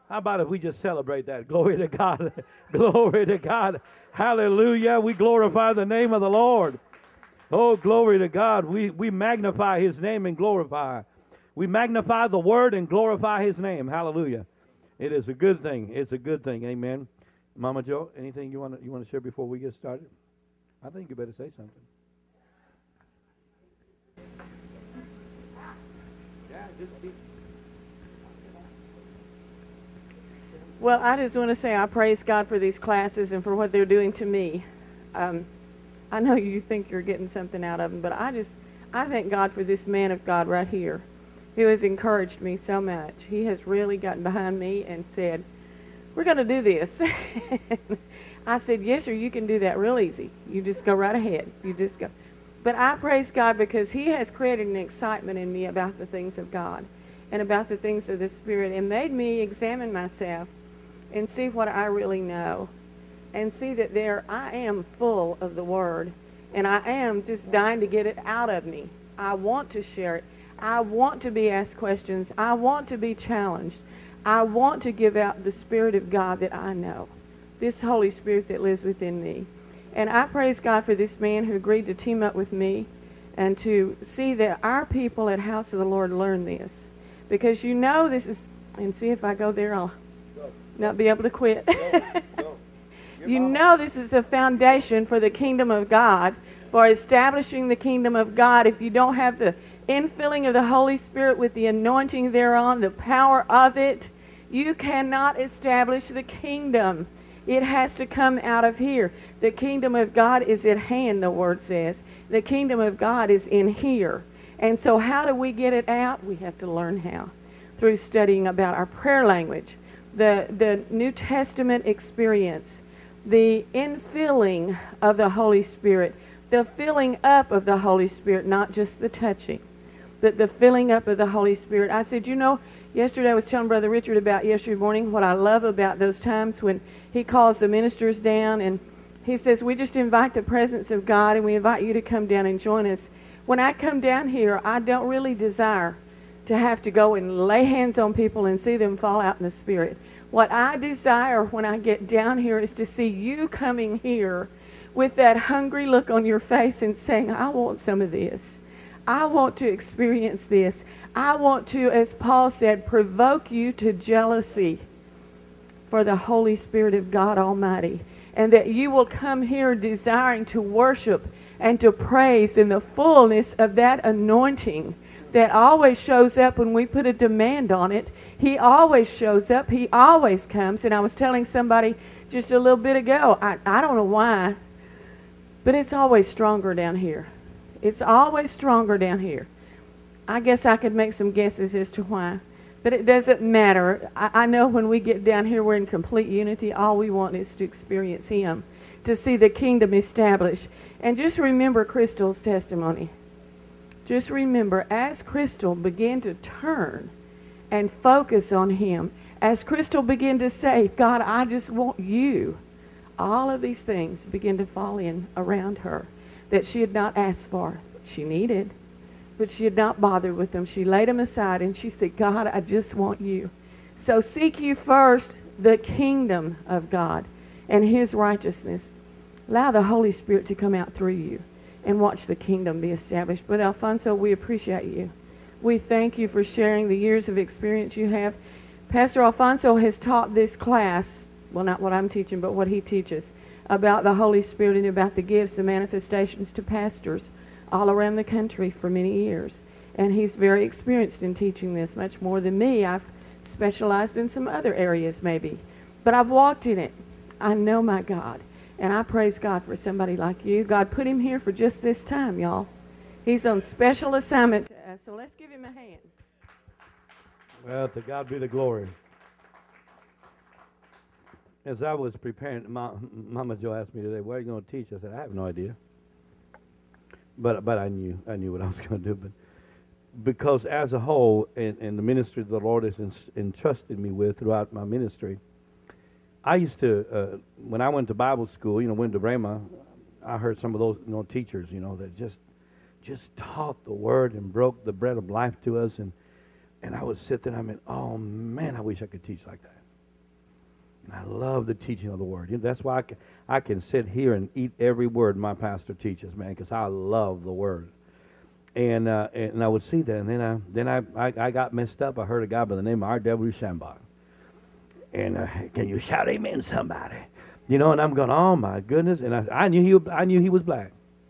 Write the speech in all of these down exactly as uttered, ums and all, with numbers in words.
How about if we just celebrate that? Glory to God. Glory to God. Hallelujah. We glorify the name of the Lord. Oh, glory to God. We, we magnify his name and glorify. We magnify the word and glorify his name. Hallelujah. It is a good thing. It's a good thing. Amen. Mama Joe, anything you want to you want to share before we get started? I think you better say something. Yeah, just be. Well, I just want to say I praise God for these classes and for what they're doing to me. Um, I know you think you're getting something out of them, but I just, I thank God for this man of God right here who has encouraged me so much. He has really gotten behind me and said, we're going to do this. I said, yes, sir, you can do that real easy. You just go right ahead. You just go. But I praise God because he has created an excitement in me about the things of God and about the things of the Spirit and made me examine myself and see what I really know and see that there I am full of the Word and I am just dying to get it out of me. I want to share it. I want to be asked questions. I want to be challenged. I want to give out the Spirit of God that I know, this Holy Spirit that lives within me. And I praise God for this man who agreed to team up with me and to see that our people at House of the Lord learn this. Because you know this is, and see if I go there, I'll not be able to quit. You know this is the foundation for the kingdom of God, for establishing the kingdom of God. If you don't have the infilling of the Holy Spirit with the anointing thereon, the power of it, you cannot establish the kingdom. It has to come out of here. The kingdom of God is at hand, the word says. The kingdom of God is in here. And so how do we get it out? We have to learn how. Through studying about our prayer language, the, the New Testament experience, the infilling of the Holy Spirit, the filling up of the Holy Spirit, not just the touching, but the filling up of the Holy Spirit. I said, you know, yesterday I was telling Brother Richard about yesterday morning what I love about those times when he calls the ministers down and he says, we just invite the presence of God and we invite you to come down and join us. When I come down here, I don't really desire to have to go and lay hands on people and see them fall out in the Spirit. What I desire when I get down here is to see you coming here with that hungry look on your face and saying, I want some of this. I want to experience this. I want to, as Paul said, provoke you to jealousy for the Holy Spirit of God Almighty. And that you will come here desiring to worship and to praise in the fullness of that anointing that always shows up when we put a demand on it. He always shows up. He always comes. And I was telling somebody just a little bit ago, I, I don't know why, but it's always stronger down here. It's always stronger down here. I guess I could make some guesses as to why. But it doesn't matter. I, I know when we get down here, we're in complete unity. All we want is to experience Him, to see the kingdom established. And just remember Crystal's testimony. Just remember, as Crystal began to turn and focus on Him, as Crystal began to say, God, I just want you, all of these things began to fall in around her that she had not asked for. She needed, but she had not bothered with them. She laid them aside and she said, God, I just want you. So seek you first the kingdom of God and His righteousness. Allow the Holy Spirit to come out through you and watch the kingdom be established. But Alfonso, we appreciate you. We thank you for sharing the years of experience you have. Pastor Alfonso has taught this class, well, not what I'm teaching, but what he teaches, about the Holy Spirit and about the gifts and manifestations to pastors all around the country for many years. And he's very experienced in teaching this, much more than me. I've specialized in some other areas maybe. But I've walked in it. I know my God. And I praise God for somebody like you. God put him here for just this time, y'all. He's on special assignment to us. So let's give him a hand. Well, to God be the glory. As I was preparing, Ma, Mama Joe asked me today, "What are you going to teach?" I said, "I have no idea." But but I knew I knew what I was going to do. But because as a whole, in, in the ministry the Lord has entrusted me with throughout my ministry, I used to uh, when I went to Bible school, you know, went to Rhema, I heard some of those you know teachers, you know, that just just taught the word and broke the bread of life to us, and and I would sit there and I mean, oh man, I wish I could teach like that. I love the teaching of the Word. You know, that's why I can, I can sit here and eat every word my pastor teaches, man, because I love the Word. And, uh, and I would see that, and then I then I, I, I got messed up. I heard a guy by the name of R W Shambach. And uh, can you shout amen, somebody? You know, and I'm going, oh my goodness. And I, I knew he was, I knew he was black.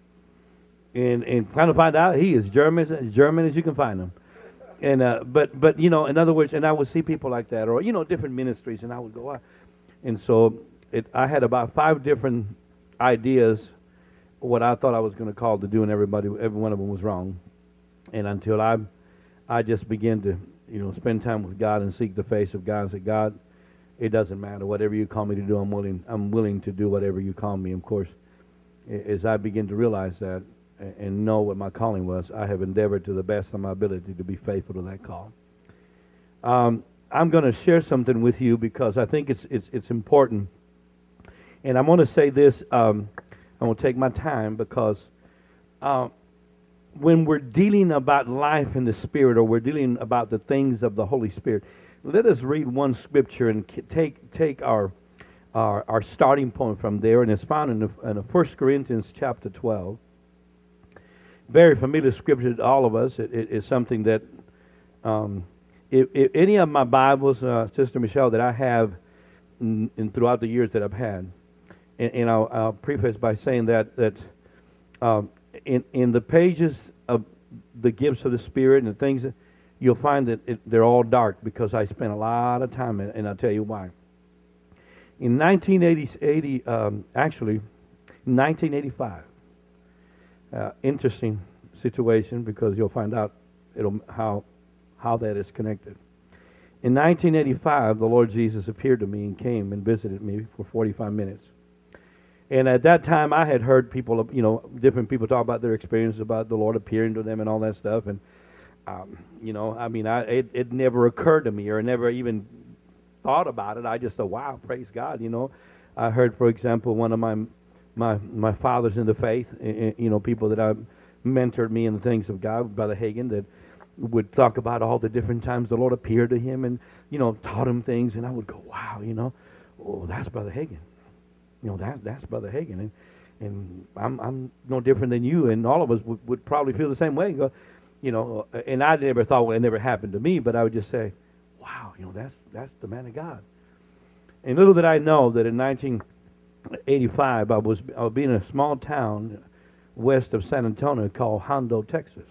And and kind of find out he is German, as German as you can find him. And uh, but but you know, in other words, and I would see people like that, or you know, different ministries, and I would go, ah. And so it, I had about five different ideas what I thought I was going to call to do, and everybody, every one of them was wrong. And until I, I just began to, you know, spend time with God and seek the face of God and say, God, it doesn't matter. Whatever you call me to do, I'm willing. I'm willing to do whatever you call me. Of course, as I begin to realize that and know what my calling was, I have endeavored to the best of my ability to be faithful to that call. Um, I'm going to share something with you because I think it's it's it's important, and I'm going to say this. Um, I'm going to take my time because uh, when we're dealing about life in the Spirit, or we're dealing about the things of the Holy Spirit, let us read one scripture and take take our our, our starting point from there, and it's found in the, in the First Corinthians chapter twelve. Very familiar scripture to all of us. It, it, it's something that, um, if, if any of my Bibles, uh, Sister Michelle, that I have in, in throughout the years that I've had, and, and I'll, I'll preface by saying that that um, in in the pages of the gifts of the Spirit and the things that you'll find that it, they're all dark because I spent a lot of time in it, and I'll tell you why. In nineteen eighty, um, actually, nineteen eighty-five. Uh, interesting situation because you'll find out it'll how how that is connected. In nineteen eighty-five, the Lord Jesus appeared to me and came and visited me for forty-five minutes. And at that time, I had heard people, you know, different people talk about their experiences about the Lord appearing to them and all that stuff. And um, you know, I mean, I it, it never occurred to me or never even thought about it. I just thought, wow, praise God. You know, I heard, for example, one of my My my fathers in the faith, you know, people that I mentored me in the things of God, Brother Hagin, that would talk about all the different times the Lord appeared to him and, you know, taught him things, and I would go, wow, you know, oh, that's Brother Hagin. You know, that that's Brother Hagin, and and I'm I'm no different than you, and all of us would, would probably feel the same way. Go, you know, and I never thought well, it never happened to me, but I would just say, wow, you know, that's that's the man of God. And little did I know that in nineteen eighty-five, I was I was being in a small town west of San Antonio called Hondo, Texas.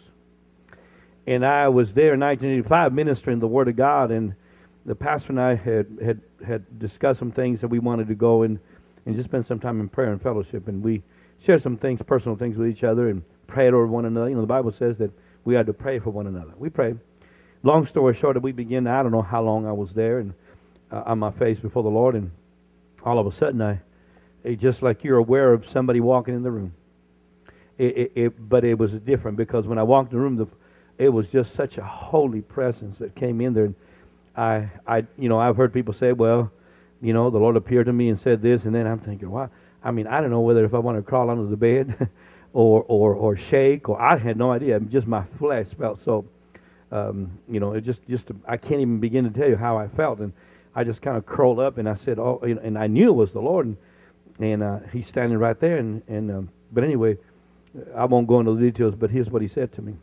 And I was there in nineteen eighty-five ministering the Word of God, and the pastor and I had had, had discussed some things that we wanted to go and, and just spend some time in prayer and fellowship. And we shared some things, personal things with each other, and prayed over one another. You know, the Bible says that we had to pray for one another. We prayed. Long story short, we began, I don't know how long I was there, and uh, on my face before the Lord, and all of a sudden I It, just like you're aware of somebody walking in the room. It, it, it, but it was different because when I walked in the room, the, it was just such a holy presence that came in there. And I, I, you know, I've heard people say, well, you know, the Lord appeared to me and said this, and then I'm thinking, wow. I mean, I don't know whether if I want to crawl under the bed or, or, or shake, or I had no idea. Just my flesh felt so, um, you know, it just, just, I can't even begin to tell you how I felt. And I just kind of curled up and I said, oh, you know, and I knew it was the Lord. And, And uh, he's standing right there, and, and um, but anyway, I won't go into the details, but here's what he said to me.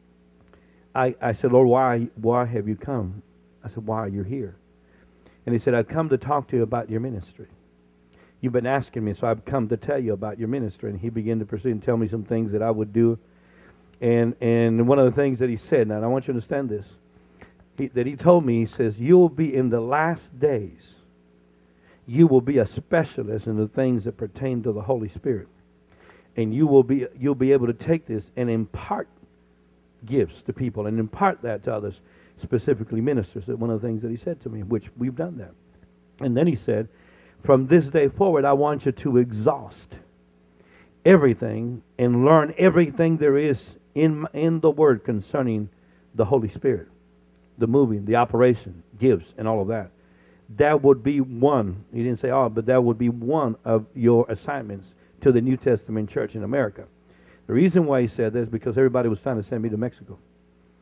I, I said, Lord, why why have you come? I said, why are you here? And he said, I've come to talk to you about your ministry. You've been asking me, so I've come to tell you about your ministry. And he began to proceed and tell me some things that I would do. And and one of the things that he said, and I want you to understand this, he, that he told me, he says, you'll be in the last days. You will be a specialist in the things that pertain to the Holy Spirit. And you will be you'll be able to take this and impart gifts to people and impart that to others, specifically ministers. That's one of the things that he said to me, which we've done that. And then he said, from this day forward, I want you to exhaust everything and learn everything there is in, in the Word concerning the Holy Spirit, the moving, the operation, gifts, and all of that. That would be one, he didn't say all, but that would be one of your assignments to the New Testament church in America. The reason why he said this is because everybody was trying to send me to Mexico.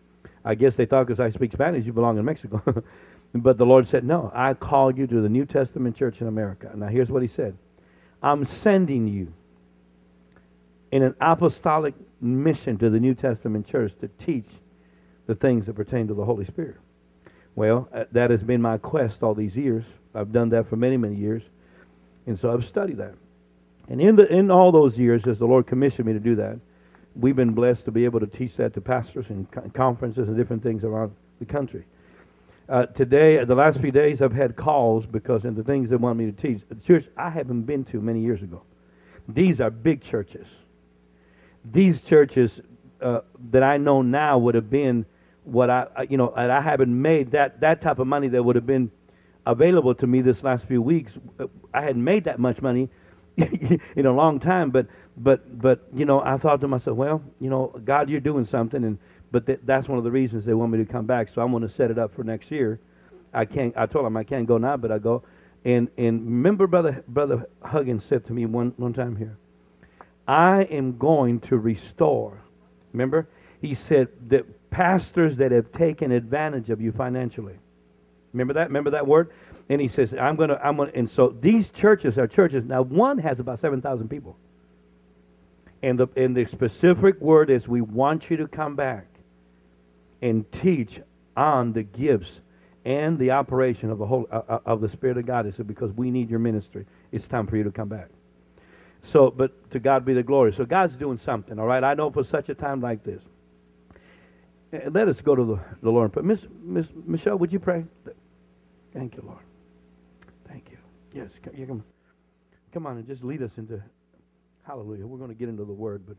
I guess they thought because I speak Spanish, you belong in Mexico. But the Lord said, no, I call you to the New Testament church in America. Now here's what he said. I'm sending you in an apostolic mission to the New Testament church to teach the things that pertain to the Holy Spirit. Well, uh, that has been my quest all these years. I've done that for many, many years. And so I've studied that. And in the in all those years, as the Lord commissioned me to do that, we've been blessed to be able to teach that to pastors and co- conferences and different things around the country. Uh, today, the last few days, I've had calls because of the things they want me to teach. The church I haven't been to many years ago. These are big churches. These churches uh, that I know now would have been what I, I- you know, and I haven't made that, that type of money that would have been available to me this last few weeks. I hadn't made that much money in a long time, but, but, but, you know, I thought to myself, well, you know, God, you're doing something, and but th- that's one of the reasons they want me to come back. So I'm going to set it up for next year. I can't. I told them I can't go now, but I go. And and remember, brother brother Huggins said to me one one time here, I am going to restore. Remember, he said that pastors that have taken advantage of you financially. Remember that? Remember that word? And he says, I'm gonna. I'm gonna. And so these churches are churches. Now one has about seven thousand people. And the and the specific word is, we want you to come back and teach on the gifts and the operation of the whole uh, of the Spirit of God. He said, because we need your ministry. It's time for you to come back. So, but to God be the glory. So God's doing something, all right? I know for such a time like this. Uh, Let us go to the, the Lord. But Miss Miss Michelle, would you pray? Thank you, Lord. Thank you. Yes, come, you come, come on and just lead us into, hallelujah. We're going to get into the Word, but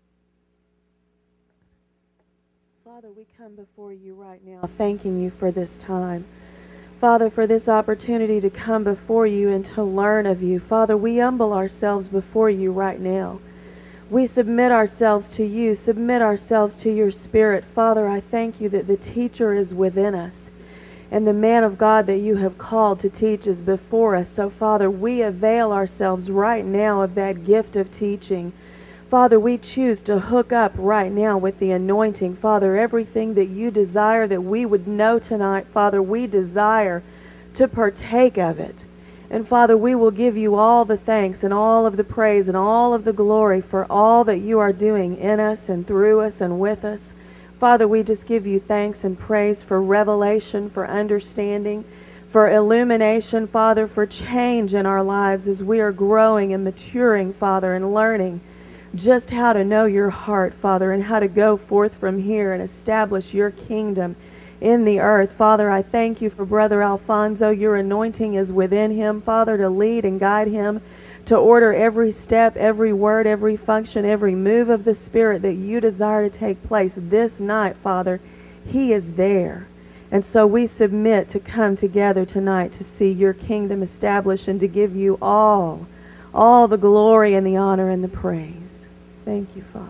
Father, we come before you right now, thanking you for this time. Father, for this opportunity to come before you and to learn of you. Father, we humble ourselves before you right now. We submit ourselves to you, submit ourselves to your Spirit. Father, I thank you that the teacher is within us, and the man of God that you have called to teach is before us. So, Father, we avail ourselves right now of that gift of teaching. Father, we choose to hook up right now with the anointing. Father, everything that you desire that we would know tonight, Father, we desire to partake of it. And Father, we will give you all the thanks and all of the praise and all of the glory for all that you are doing in us and through us and with us. Father, we just give you thanks and praise for revelation, for understanding, for illumination, Father, for change in our lives as we are growing and maturing, Father, and learning just how to know your heart, Father, and how to go forth from here and establish your kingdom in the earth. Father, I thank you for Brother Alfonso. Your anointing is within him, Father, to lead and guide him, to order every step, every word, every function, every move of the Spirit that you desire to take place this night, Father. He is there. And so we submit to come together tonight to see your kingdom established and to give you all, all the glory and the honor and the praise. Thank you, Father.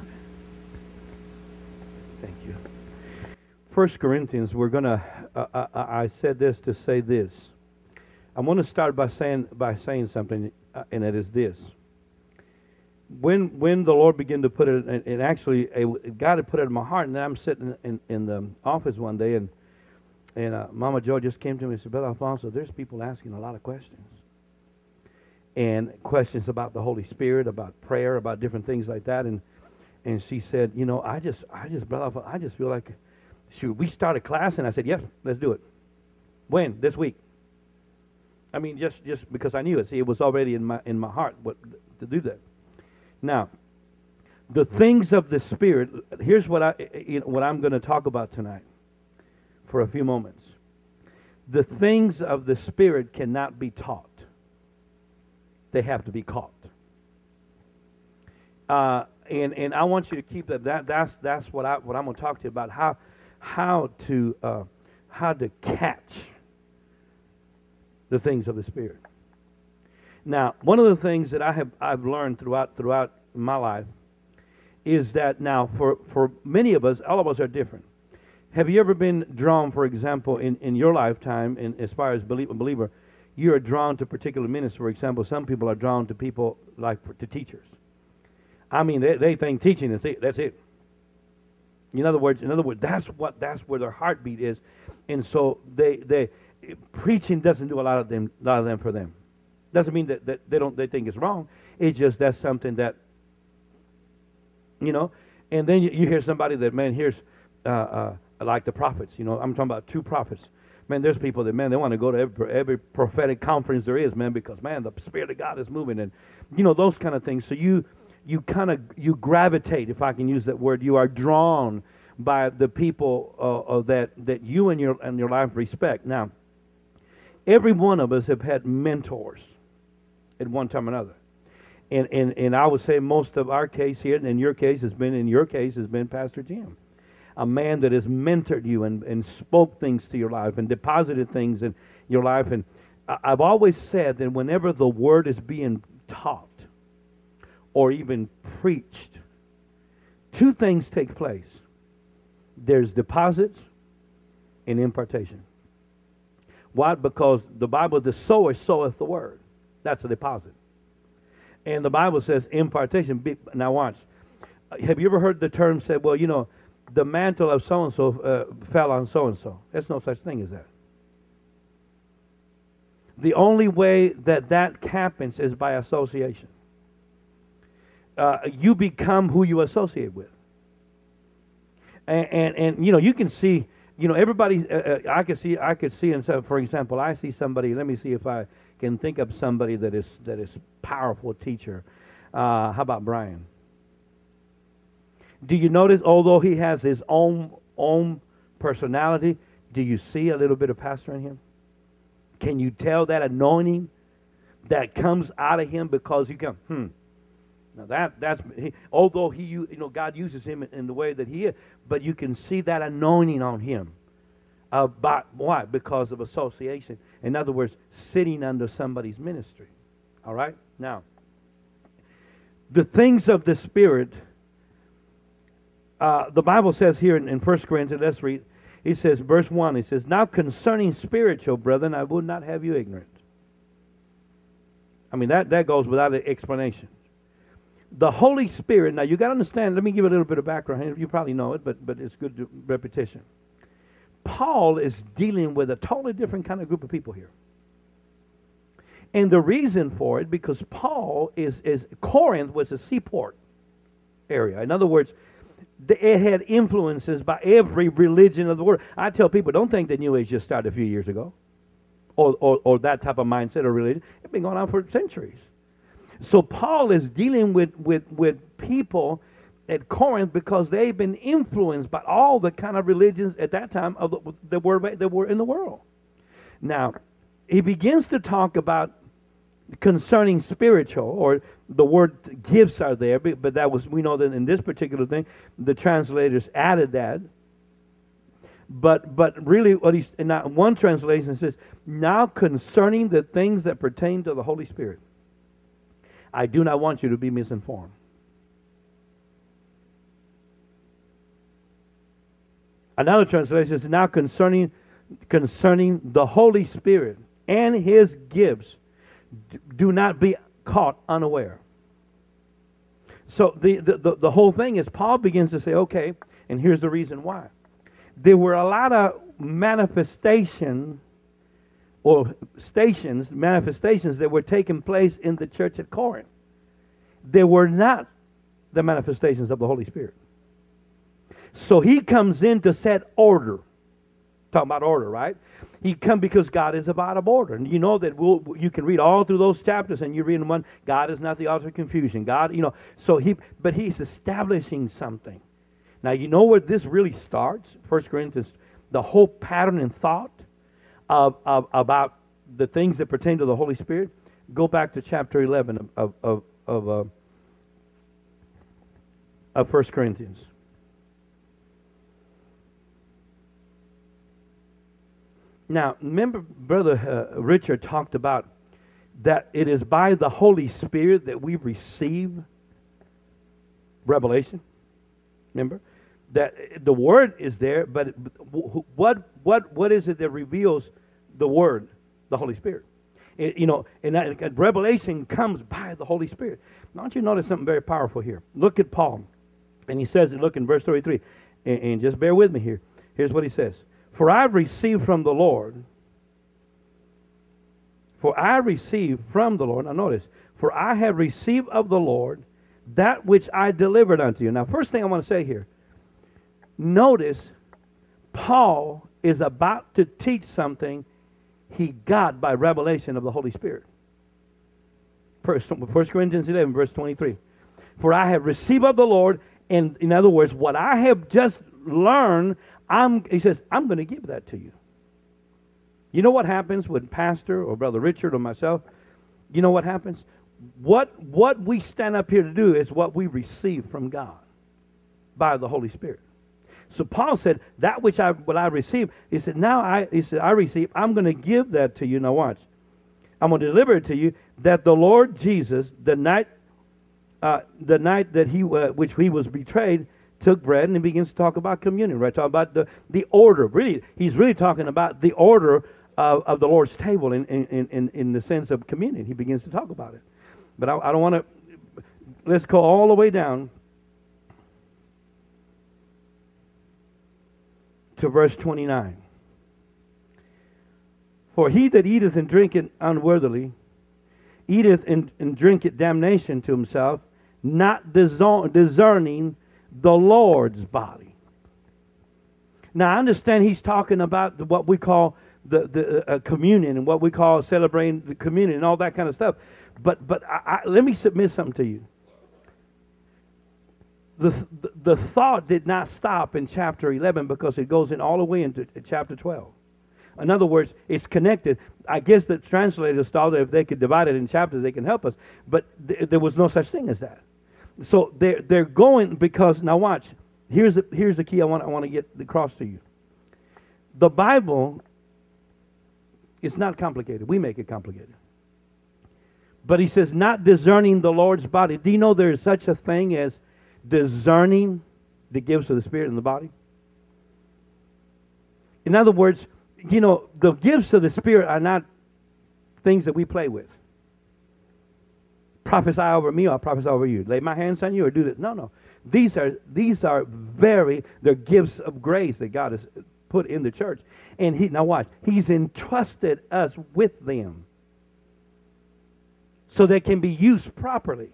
thank you. First Corinthians, we're going to, uh, I, I said this to say this. I want to start by saying by saying something, uh, and it is this. When when the Lord began to put it, and, and actually uh, God had put it in my heart, and I'm sitting in, in the office one day, and and uh, Mama Joe just came to me and said, Brother Alfonso, there's people asking a lot of questions. And questions about the Holy Spirit, about prayer, about different things like that. And and she said, you know, I just, I just, brother, I just feel like, should we start a class? And I said, yes, let's do it. When? This week. I mean, just, just because I knew it. See, it was already in my in my heart what, to do that. Now, the things of the Spirit. Here's what I, you know, what I'm going to talk about tonight, for a few moments. The things of the Spirit cannot be taught. They have to be caught. Uh, and and I want you to keep that. That that's that's what I what I'm going to talk to you about. How how to uh, how to catch the things of the Spirit. Now, one of the things that I have I've learned throughout throughout my life is that now for for many of us, all of us are different. Have you ever been drawn, for example, in, in your lifetime, in, as far as believer, believer, you are drawn to particular ministers? For example, some people are drawn to people like to teachers. I mean, they, they think teaching is it. That's it. In other words, in other words, that's what that's where their heartbeat is, and so they they preaching doesn't do a lot of them a lot of them for them. Doesn't mean that, that they don't they think it's wrong. It's just that's something that, you know. And then you, you hear somebody that, man, here's uh, uh, like the prophets. You know, I'm talking about two prophets. Man, there's people that, man, they want to go to every, every prophetic conference there is, man, because, man, the Spirit of God is moving, and you know, those kind of things. So you you kind of you gravitate, if I can use that word. You are drawn by the people uh, uh, that that you and your and your life respect. Now, every one of us have had mentors at one time or another. And, and and I would say most of our case here, and in your case has been, in your case has been Pastor Jim. A man that has mentored you and, and spoke things to your life and deposited things in your life. And I, I've always said that whenever the word is being taught or even preached, two things take place. There's deposits and impartation. Why? Because the Bible, the sower soweth the word. That's a deposit. And the Bible says impartation. Now watch. Have you ever heard the term said, well, you know, the mantle of so-and-so uh, fell on so-and-so? There's no such thing as that. The only way that that happens is by association. Uh, you become who you associate with. And, and, and you know, you can see, you know, everybody, uh, uh, I could see, I could see, and so, for example, I see somebody, let me see if I can think of somebody that is that is powerful teacher. Uh, how about Brian? Do you notice, although he has his own own personality, do you see a little bit of pastor in him? Can you tell that anointing that comes out of him because you come, hmm. Now that that's he, although he you know God uses him in, in the way that he is, but you can see that anointing on him. Uh, by, why? Because of association. In other words, sitting under somebody's ministry. All right? Now, the things of the Spirit, uh, the Bible says here in, in First Corinthians, let's read, it says, verse one, it says, now concerning spiritual, brethren, I would not have you ignorant. I mean, that, that goes without an explanation. The Holy Spirit, now you got to understand, let me give a little bit of background. You probably know it, but, but it's good to, repetition. Paul is dealing with a totally different kind of group of people here. And the reason for it, because Paul is, is Corinth was a seaport area. In other words, the, it had influences by every religion of the world. I tell people, don't think the New Age just started a few years ago. Or, or, or that type of mindset or religion. It's been going on for centuries. So Paul is dealing with, with, with people at Corinth because they've been influenced by all the kind of religions at that time of the, that were that were in the world. Now, he begins to talk about concerning spiritual, or the word gifts are there, but that was, we know that in this particular thing, the translators added that. But but really, what he's in that one translation says, now concerning the things that pertain to the Holy Spirit, I do not want you to be misinformed. Another translation says, now concerning concerning the Holy Spirit and His gifts, do not be caught unaware. So the, the, the, the whole thing is Paul begins to say, okay, and here's the reason why. There were a lot of manifestation or stations, manifestations that were taking place in the church at Corinth. They were not the manifestations of the Holy Spirit. So he comes in to set order. Talking about order, right? He come because God is about of order. And you know that we'll, you can read all through those chapters and you read in one, God is not the author of confusion. God, you know, so he, but he's establishing something. Now, you know where this really starts? First Corinthians, the whole pattern and thought of, of about the things that pertain to the Holy Spirit. Go back to chapter eleven of of of, uh, of First Corinthians. Now, remember, Brother uh, Richard talked about that it is by the Holy Spirit that we receive revelation. Remember? That the Word is there, but what what what is it that reveals the Word? The Holy Spirit. It, you know, and that revelation comes by the Holy Spirit. Now, don't you notice something very powerful here? Look at Paul. And he says, look in verse thirty-three. And, and just bear with me here. Here's what he says. For I received from the Lord. For I received from the Lord. Now notice. For I have received of the Lord that which I delivered unto you. Now first thing I want to say here. Notice Paul is about to teach something he got by revelation of the Holy Spirit. First, First Corinthians eleven, verse twenty-three. For I have received of the Lord, and in other words, what I have just learned, I'm, he says, I'm going to give that to you. You know what happens when Pastor or Brother Richard or myself, you know what happens? What, what we stand up here to do is what we receive from God by the Holy Spirit. So Paul said, that which I, what I received, he said, now I, he said, I receive, I'm going to give that to you. Now watch. I'm going to deliver it to you that the Lord Jesus, the night, uh, the night that he, uh, which he was betrayed, took bread and he begins to talk about communion, right? Talk about the, the order. Really, he's really talking about the order of, of the Lord's table in, in, in, in the sense of communion. He begins to talk about it. But I, I don't want to, let's go all the way down to verse twenty-nine. For he that eateth and drinketh unworthily, eateth and, and drinketh damnation to himself, not discerning the Lord's body. Now I understand he's talking about the, what we call the, the uh, communion and what we call celebrating the communion and all that kind of stuff. But but I, I, let me submit something to you. The, the, the thought did not stop in chapter eleven because it goes in all the way into chapter twelve. In other words, it's connected. I guess the translators thought that if they could divide it in chapters, they can help us. But th- there was no such thing as that. So they're, they're going because, now watch, here's the, here's the key I want, I want to get across to you. The Bible is not complicated. We make it complicated. But he says, not discerning the Lord's body. Do you know there is such a thing as discerning the gifts of the Spirit in the body? In other words, you know, the gifts of the Spirit are not things that we play with. Prophesy over me, or prophesy over you. Lay my hands on you, or do this. No, no. These are these are very, they're gifts of grace that God has put in the church. And he, now watch, he's entrusted us with them so they can be used properly.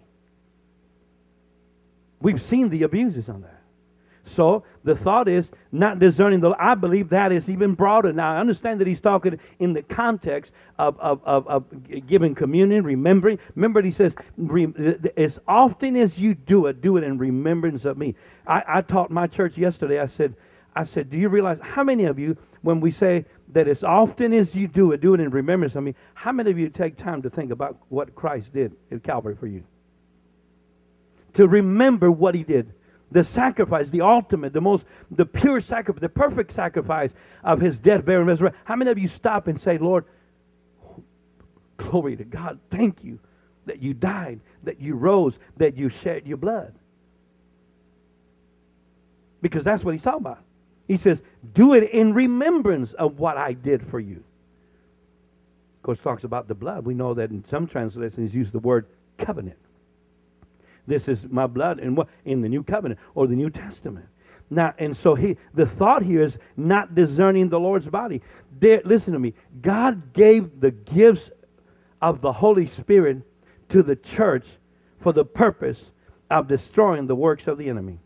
We've seen the abuses on that. So the thought is not discerning the. I believe that is even broader. Now I understand that he's talking in the context of of of, of giving communion, remembering. Remember, he says, as often as you do it, do it in remembrance of me. I, I taught my church yesterday. I said, I said, do you realize how many of you, when we say that as often as you do it, do it in remembrance of me? How many of you take time to think about what Christ did at Calvary for you? To remember what he did. The sacrifice, the ultimate, the most, the pure sacrifice, the perfect sacrifice of his death, burial, and resurrection. How many of you stop and say, Lord, glory to God, thank you that you died, that you rose, that you shed your blood? Because that's what he's talking about. He says, do it in remembrance of what I did for you. Of course, talks about the blood. We know that in some translations, use the word covenant. This is my blood in what? In the New Covenant or the New Testament. Now, and so he, the thought here is not discerning the Lord's body. There, listen to me. God gave the gifts of the Holy Spirit to the church for the purpose of destroying the works of the enemy.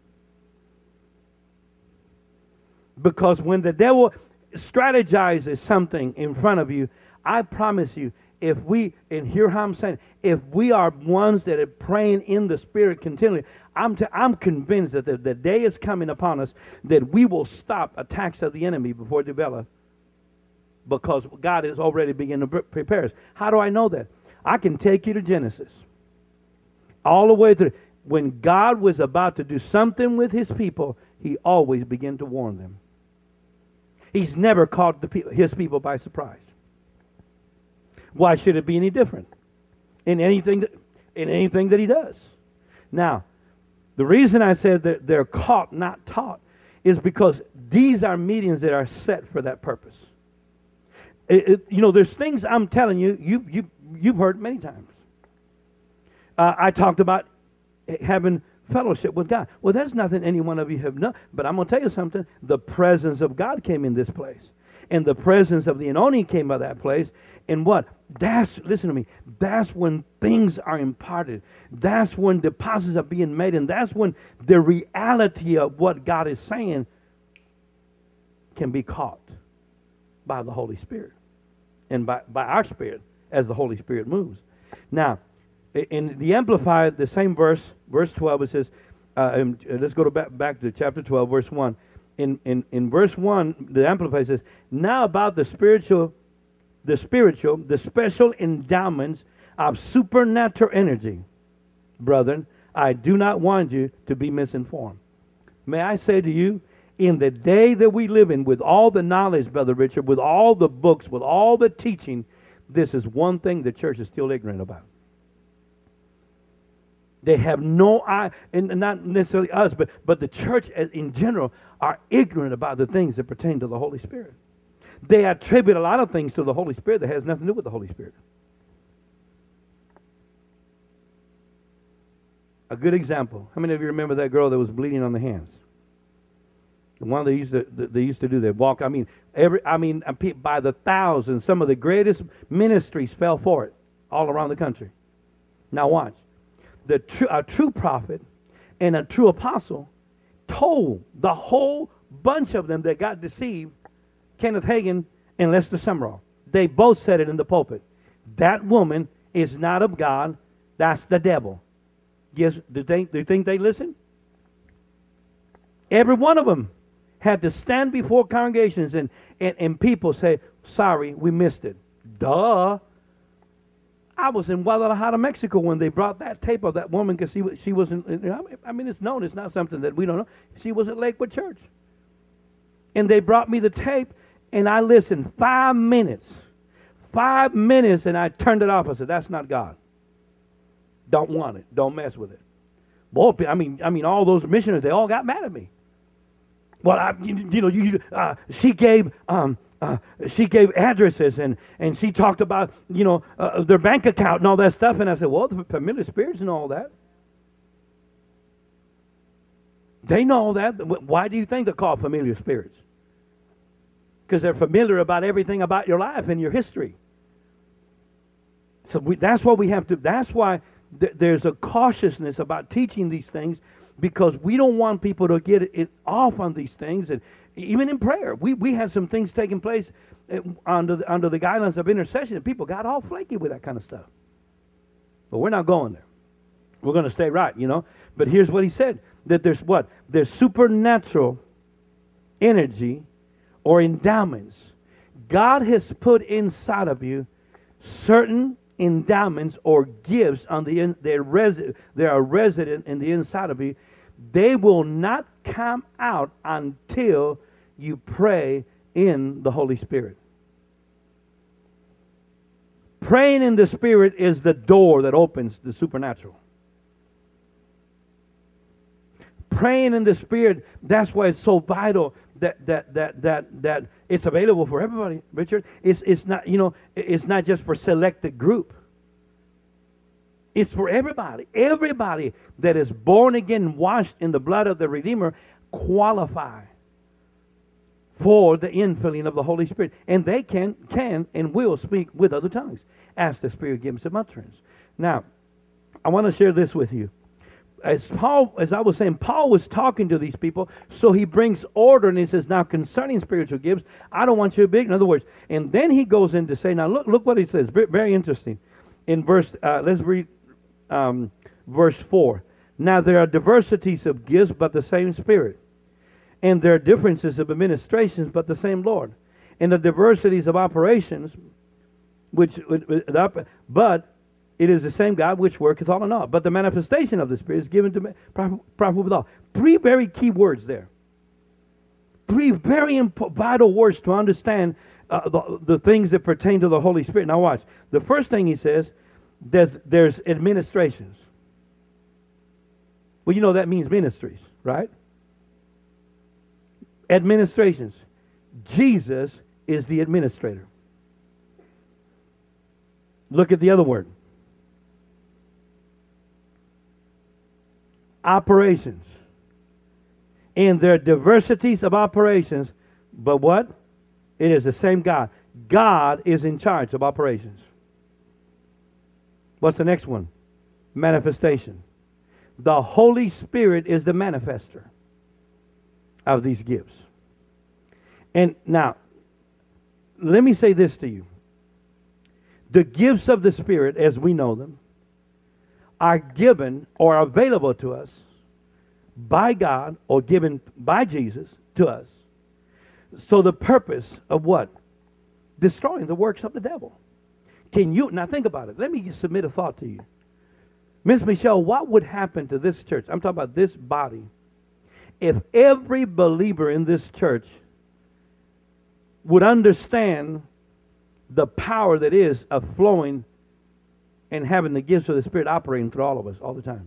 Because when the devil strategizes something in front of you, I promise you, if we, and hear how I'm saying, if we are ones that are praying in the Spirit continually, I'm, t- I'm convinced that the, the day is coming upon us that we will stop attacks of the enemy before it develops, because God has already begun to prepare us. How do I know that? I can take you to Genesis. All the way through. When God was about to do something with his people, he always began to warn them. He's never caught the pe- his people by surprise. Why should it be any different in anything that, in anything that he does? Now, the reason I said that they're caught, not taught, is because these are meetings that are set for that purpose. It, it, you know, there's things I'm telling you, you, you you've heard many times. Uh, I talked about having Fellowship with God. Well, that's nothing any one of you have done. But I'm going to tell you something. The presence of God came in this place. And the presence of the anointing came by that place. And what? That's, listen to me, that's when things are imparted. That's when deposits are being made. And that's when the reality of what God is saying can be caught by the Holy Spirit. And by, by our spirit as the Holy Spirit moves. Now, in the Amplified, the same verse, verse twelve, it says, uh, um, let's go to back, back to chapter twelve, verse one. In, in, in verse one, the Amplified says, now about the spiritual, the spiritual, the special endowments of supernatural energy, brethren, I do not want you to be misinformed. May I say to you, in the day that we live in, with all the knowledge, Brother Richard, with all the books, with all the teaching, this is one thing the church is still ignorant about. They have no eye, and not necessarily us, but, but the church in general are ignorant about the things that pertain to the Holy Spirit. They attribute a lot of things to the Holy Spirit that has nothing to do with the Holy Spirit. A good example. How many of you remember that girl that was bleeding on the hands? The one they used to they used to do. They walk. I mean, every. I mean, by the thousands. Some of the greatest ministries fell for it all around the country. Now watch. The tr- a true prophet and a true apostle told the whole bunch of them that got deceived, Kenneth Hagin and Lester Sumrall. They both said it in the pulpit. That woman is not of God. That's the devil. Yes, do they, do you think they listened? Every one of them had to stand before congregations and, and, and people say, sorry, we missed it. Duh. I was in Guadalajara, Mexico when they brought that tape of that woman because she, she wasn't, I mean, it's known. It's not something that we don't know. She was at Lakewood Church. And they brought me the tape, and I listened five minutes. Five minutes, and I turned it off. I said, that's not God. Don't want it. Don't mess with it. Boy, I mean, I mean, all those missionaries, they all got mad at me. Well, I, you, you know, you, uh, she gave... Um, Uh, she gave addresses and, and she talked about, you know, uh, their bank account and all that stuff. And I said, well, the familiar spirits know all that. They know all that. Why do you think they're called familiar spirits? Because they're familiar about everything about your life and your history. So we, that's what we have to, that's why th- there's a cautiousness about teaching these things, because we don't want people to get it, it off on these things. And even in prayer, we, we had some things taking place uh, under, the, under the guidelines of intercession, and people got all flaky with that kind of stuff. But we're not going there. We're going to stay right, you know. But here's what he said, that there's what? There's supernatural energy or endowments. God has put inside of you certain endowments or gifts on the in, they're, resi- they are resident in the inside of you. They will not come out until you pray in the Holy Spirit. Praying in the Spirit is the door that opens the supernatural. Praying in the Spirit, that's why it's so vital that that that that that it's available for everybody, Richard. It's it's not, you know, it's not just for selected group. It's for everybody. Everybody that is born again, washed in the blood of the Redeemer, qualify for the infilling of the Holy Spirit. And they can, can and will speak with other tongues as the Spirit gives them utterance. Now, I want to share this with you. As Paul, as I was saying, Paul was talking to these people, so he brings order and he says, now concerning spiritual gifts, I don't want you to be, in other words, and then he goes in to say, now look, look what he says, very interesting. In verse, uh, let's read um, verse four. Now there are diversities of gifts, but the same Spirit. And there are differences of administrations, but the same Lord. And the diversities of operations, which, but it is the same God which worketh all in all. But the manifestation of the Spirit is given to profit with all. Three very key words there. Three very imp- vital words to understand uh, the, the things that pertain to the Holy Spirit. Now watch. The first thing he says, there's, there's administrations. Well, you know that means ministries, right? Administrations. Jesus is the administrator. Look at the other word. operations. In their diversities of operations, but what? It is the same God. God is in charge of operations. What's the next one? Manifestation. The Holy Spirit is the manifester of these gifts. And now, let me say this to you. The gifts of the Spirit, as we know them, are given or available to us by God or given by Jesus to us. So the purpose of what? Destroying the works of the devil. Can you, now think about it. Let me submit a thought to you. Miss Michelle, what would happen to this church? I'm talking about this body. If every believer in this church would understand the power that is of flowing and having the gifts of the Spirit operating through all of us all the time.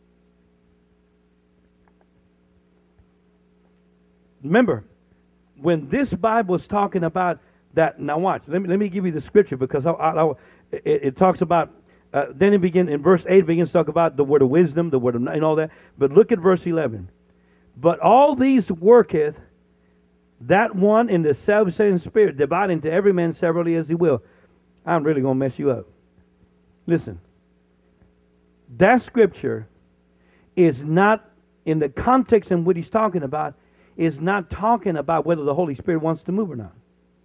Remember, when this Bible is talking about that, now watch, let me, let me give you the scripture because I, I, I, it, it talks about, uh, then it begins, in verse eight, it begins to talk about the word of wisdom, the word of, and all that. But look at verse eleven. But all these worketh that one in the self-same Spirit, dividing to every man severally as he will. I'm really going to mess you up. Listen. That scripture is not, in the context in what he's talking about, is not talking about whether the Holy Spirit wants to move or not.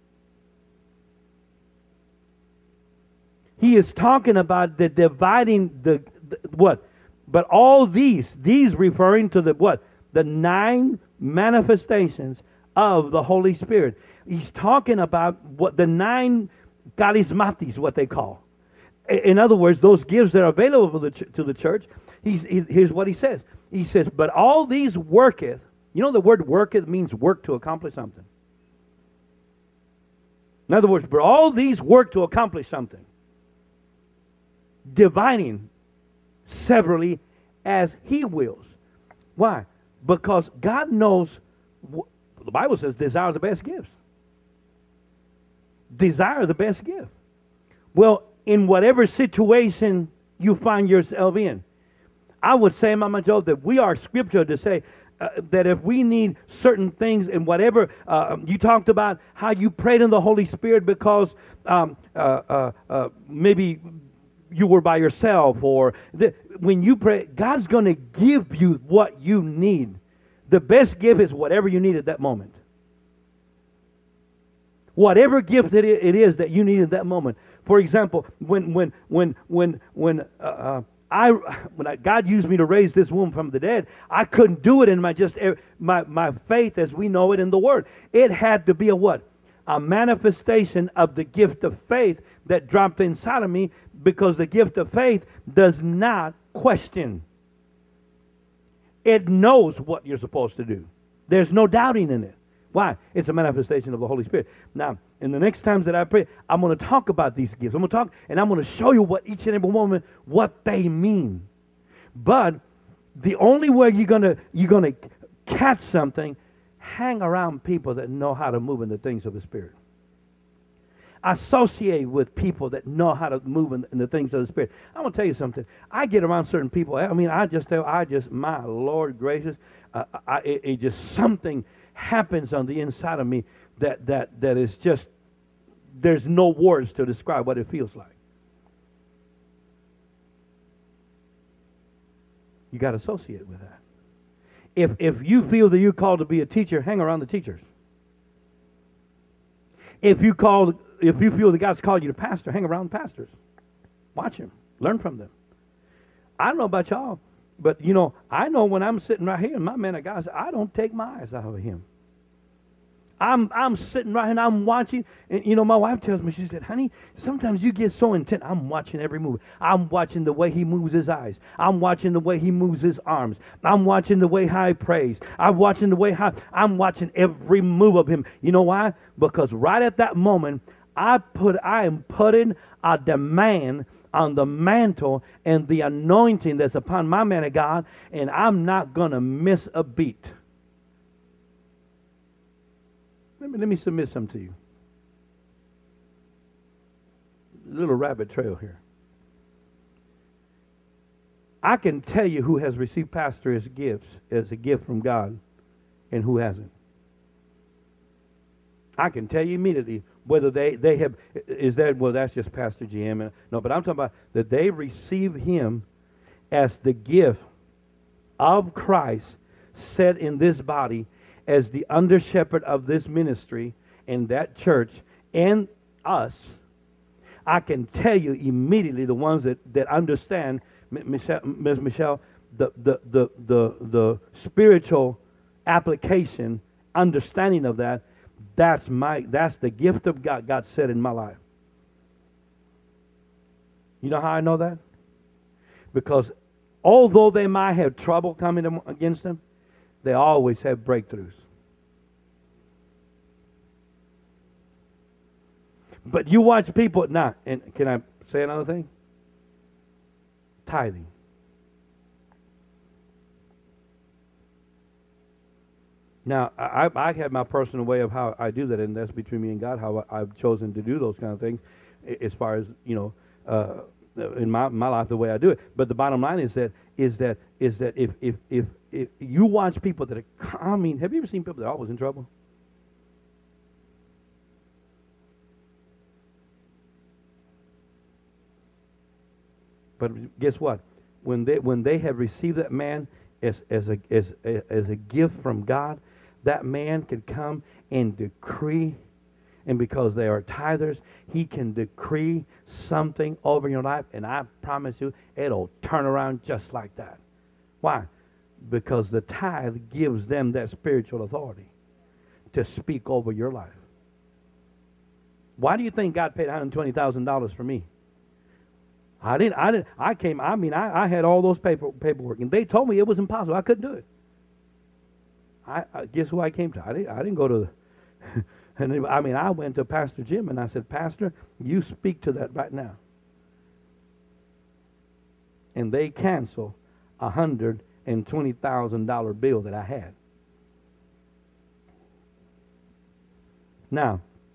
He is talking about the dividing, the, the what? But all these, these referring to the what? The nine manifestations of the Holy Spirit. He's talking about what the nine charismatis, what they call. In other words, those gifts that are available to the, ch- to the church. He's, he, here's what he says. He says, but all these worketh. You know the word worketh means work to accomplish something. In other words, but all these work to accomplish something. Dividing severally as he wills. Why? Because God knows, wh- the Bible says, desire the best gifts. Desire the best gift. Well, in whatever situation you find yourself in, I would say, Mama Joe, that we are scripture to say uh, that if we need certain things in whatever, uh, you talked about how you prayed in the Holy Spirit because um, uh, uh, uh, maybe you were by yourself, or the, when you pray, God's going to give you what you need. The best gift is whatever you need at that moment. Whatever gift it it is that you need at that moment. For example, when when when when when uh, uh, I when I, God used me to raise this woman from the dead, I couldn't do it in my just my my faith as we know it in the Word. It had to be a what? A manifestation of the gift of faith that dropped inside of me, because the gift of faith does not question. It knows what you're supposed to do. There's no doubting in it. Why? It's a manifestation of the Holy Spirit. Now, in the next times that I pray, I'm going to talk about these gifts. I'm going to talk, and I'm going to show you what each and every moment, what they mean. But the only way you're going to you're going to catch something, hang around people that know how to move in the things of the Spirit. Associate with people that know how to move in, in the things of the Spirit. I'm going to tell you something. I get around certain people. I mean, I just tell, I just, my Lord gracious, uh, I, it, it just something happens on the inside of me that that that is just, there's no words to describe what it feels like. You got to associate with that. If if you feel that you're called to be a teacher, hang around the teachers. If you call, if you feel that God's called you to pastor, hang around the pastors. Watch them. Learn from them. I don't know about y'all, but you know, I know when I'm sitting right here and my man of God, I don't take my eyes out of him. I'm I'm sitting right here and I'm watching, and you know, my wife tells me, she said, honey, sometimes you get so intent. I'm watching every move. I'm watching the way he moves his eyes. I'm watching the way he moves his arms. I'm watching the way how he prays. I'm watching the way how, I'm watching every move of him. You know why? Because right at that moment, I put I am putting a demand on the mantle and the anointing that's upon my man of God, and I'm not going to miss a beat. Let me, let me submit something to you. A little rabbit trail here. I can tell you who has received pastor as gifts, as a gift from God, and who hasn't. I can tell you immediately whether they, they have, is that, well, that's just Pastor Jim. No, but I'm talking about that they receive him as the gift of Christ set in this body as the under shepherd of this ministry and that church and us. I can tell you immediately the ones that, that understand, Michelle, Miz Michelle, the, the, the, the, the spiritual application, understanding of that. That's my that's the gift of God God set in my life. You know how I know that? Because although they might have trouble coming against them, they always have breakthroughs. But you watch people now, and can I say another thing? Tithing. Now, I, I have my personal way of how I do that, and that's between me and God, how I, I've chosen to do those kind of things as far as, you know, uh, in my, my life, the way I do it. But the bottom line is that is that is that if if if, if you watch people that are, I mean, have you ever seen people that are always in trouble? But guess what? When they when they have received that man as as a as a, as a gift from God, that man can come and decree, and because they are tithers, he can decree something over your life, and I promise you, it'll turn around just like that. Why? Because the tithe gives them that spiritual authority to speak over your life. Why do you think God paid one hundred twenty thousand dollars for me? I didn't, I didn't, I came, I mean, I, I had all those paper, paperwork, and they told me it was impossible. I couldn't do it. I, I guess who I came to? I didn't, I didn't go to the, and I mean, I went to Pastor Jim, and I said, Pastor, you speak to that right now. And they canceled a one hundred twenty thousand dollars bill that I had. Now,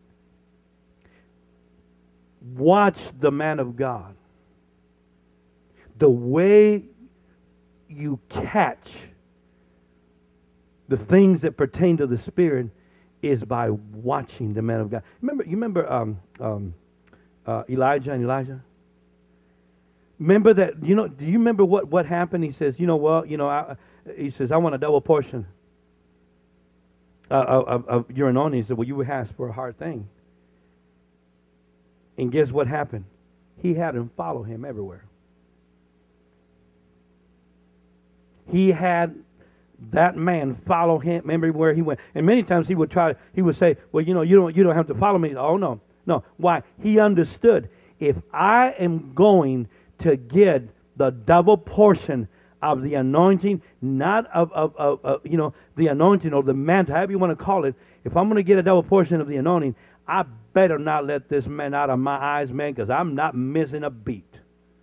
watch the man of God. The way you catch the things that pertain to the Spirit is by watching the man of God. Remember, you remember um, um, uh, Elijah and Elijah? Remember that, you know, do you remember what, what happened? He says, you know, well, you know, I, he says, I want a double portion uh, of, of your anointing. He said, well, you would ask for a hard thing. And guess what happened? He had him follow him everywhere. He had that man follow him everywhere he went. And many times he would try, he would say, well, you know, you don't, you don't have to follow me. Oh, no, no. Why? He understood, if I am going to get the double portion of the anointing, not of, of, of, of you know, the anointing or the mantle, however you want to call it, if I'm going to get a double portion of the anointing, I better not let this man out of my eyes, man, because I'm not missing a beat.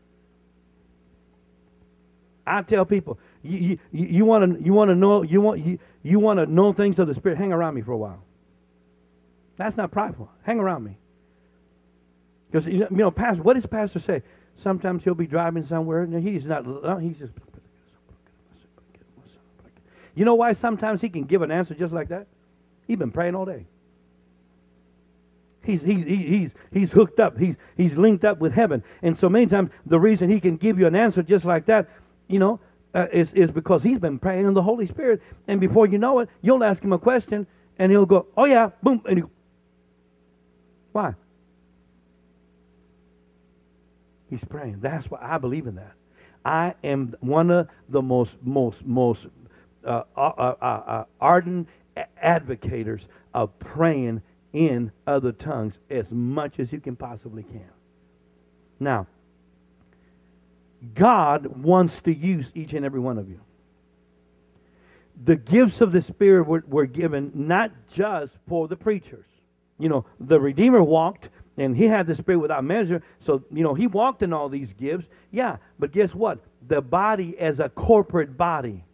I tell people, you you, you want to you want to know you want you, you want to know things of the Spirit. Hang around me for a while. That's not prideful. Hang around me. Because you know, you know, pastor, what does pastor say? Sometimes he'll be driving somewhere and he's not. He's just. You know why? Sometimes he can give an answer just like that. He's been praying all day. He's he's he's he's hooked up. He's he's linked up with heaven. And so many times the reason he can give you an answer just like that, you know, uh, is, is because he's been praying in the Holy Spirit. And before you know it, you'll ask him a question, and he'll go, oh, yeah, boom. And he'll, why? He's praying. That's why I believe in that. I am one of the most, most, most uh, uh, uh, uh, ardent advocators of praying in other tongues as much as you can possibly can. Now, God wants to use each and every one of you. The gifts of the Spirit were, were given not just for the preachers. You know, the Redeemer walked, and he had the Spirit without measure, so, you know, he walked in all these gifts. Yeah, but guess what? The body as a corporate body.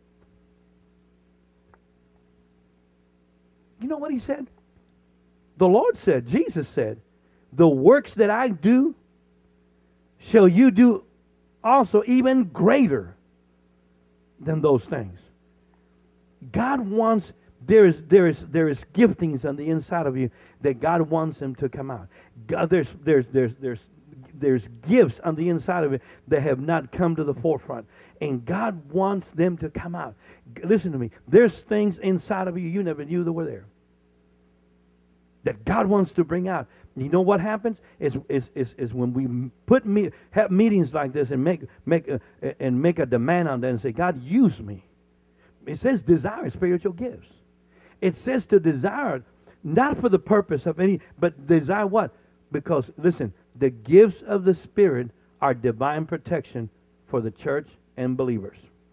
You know what he said? The Lord said, Jesus said, the works that I do shall you do also even greater than those things. God wants, there is, there is, there is giftings on the inside of you that God wants them to come out. God, there's, there's, there's, there's, there's gifts on the inside of it that have not come to the forefront. And God wants them to come out. G- Listen to me. There's things inside of you you never knew that were there, that God wants to bring out. You know what happens is is is, is when we m- put me have meetings like this and make make a, and make a demand on that and say, God, use me. It says desire spiritual gifts. It says to desire, not for the purpose of any, but desire what? Because listen, the gifts of the Spirit are divine protection for the church and believers.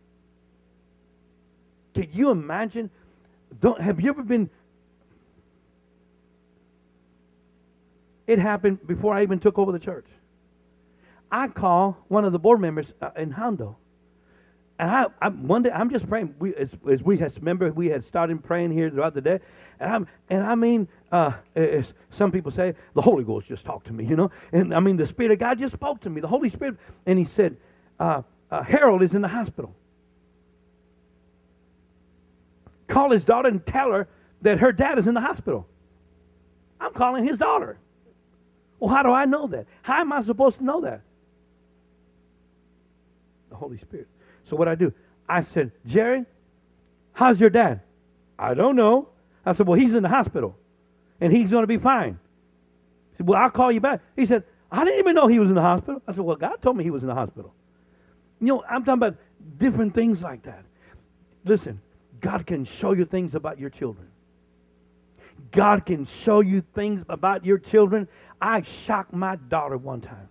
Can you imagine? Don't have you ever been? It happened before I even took over the church. I call one of the board members uh, in Hondo. And I, I, one day, I'm just praying. We, as, as we had, remember, we had started praying here throughout the day. And, I'm, and I mean, uh, as some people say, the Holy Ghost just talked to me, you know. And I mean, the Spirit of God just spoke to me, the Holy Spirit. And he said, uh, uh, Harold is in the hospital. Call his daughter and tell her that her dad is in the hospital. I'm calling his daughter. Well, how do I know that? How am I supposed to know that? The Holy Spirit. So what I do, I said, Jerry, how's your dad? I don't know. I said, well, he's in the hospital, and he's going to be fine. He said, well, I'll call you back. He said, I didn't even know he was in the hospital. I said, well, God told me he was in the hospital. You know, I'm talking about different things like that. Listen, God can show you things about your children. God can show you things about your children. I shocked my daughter one time.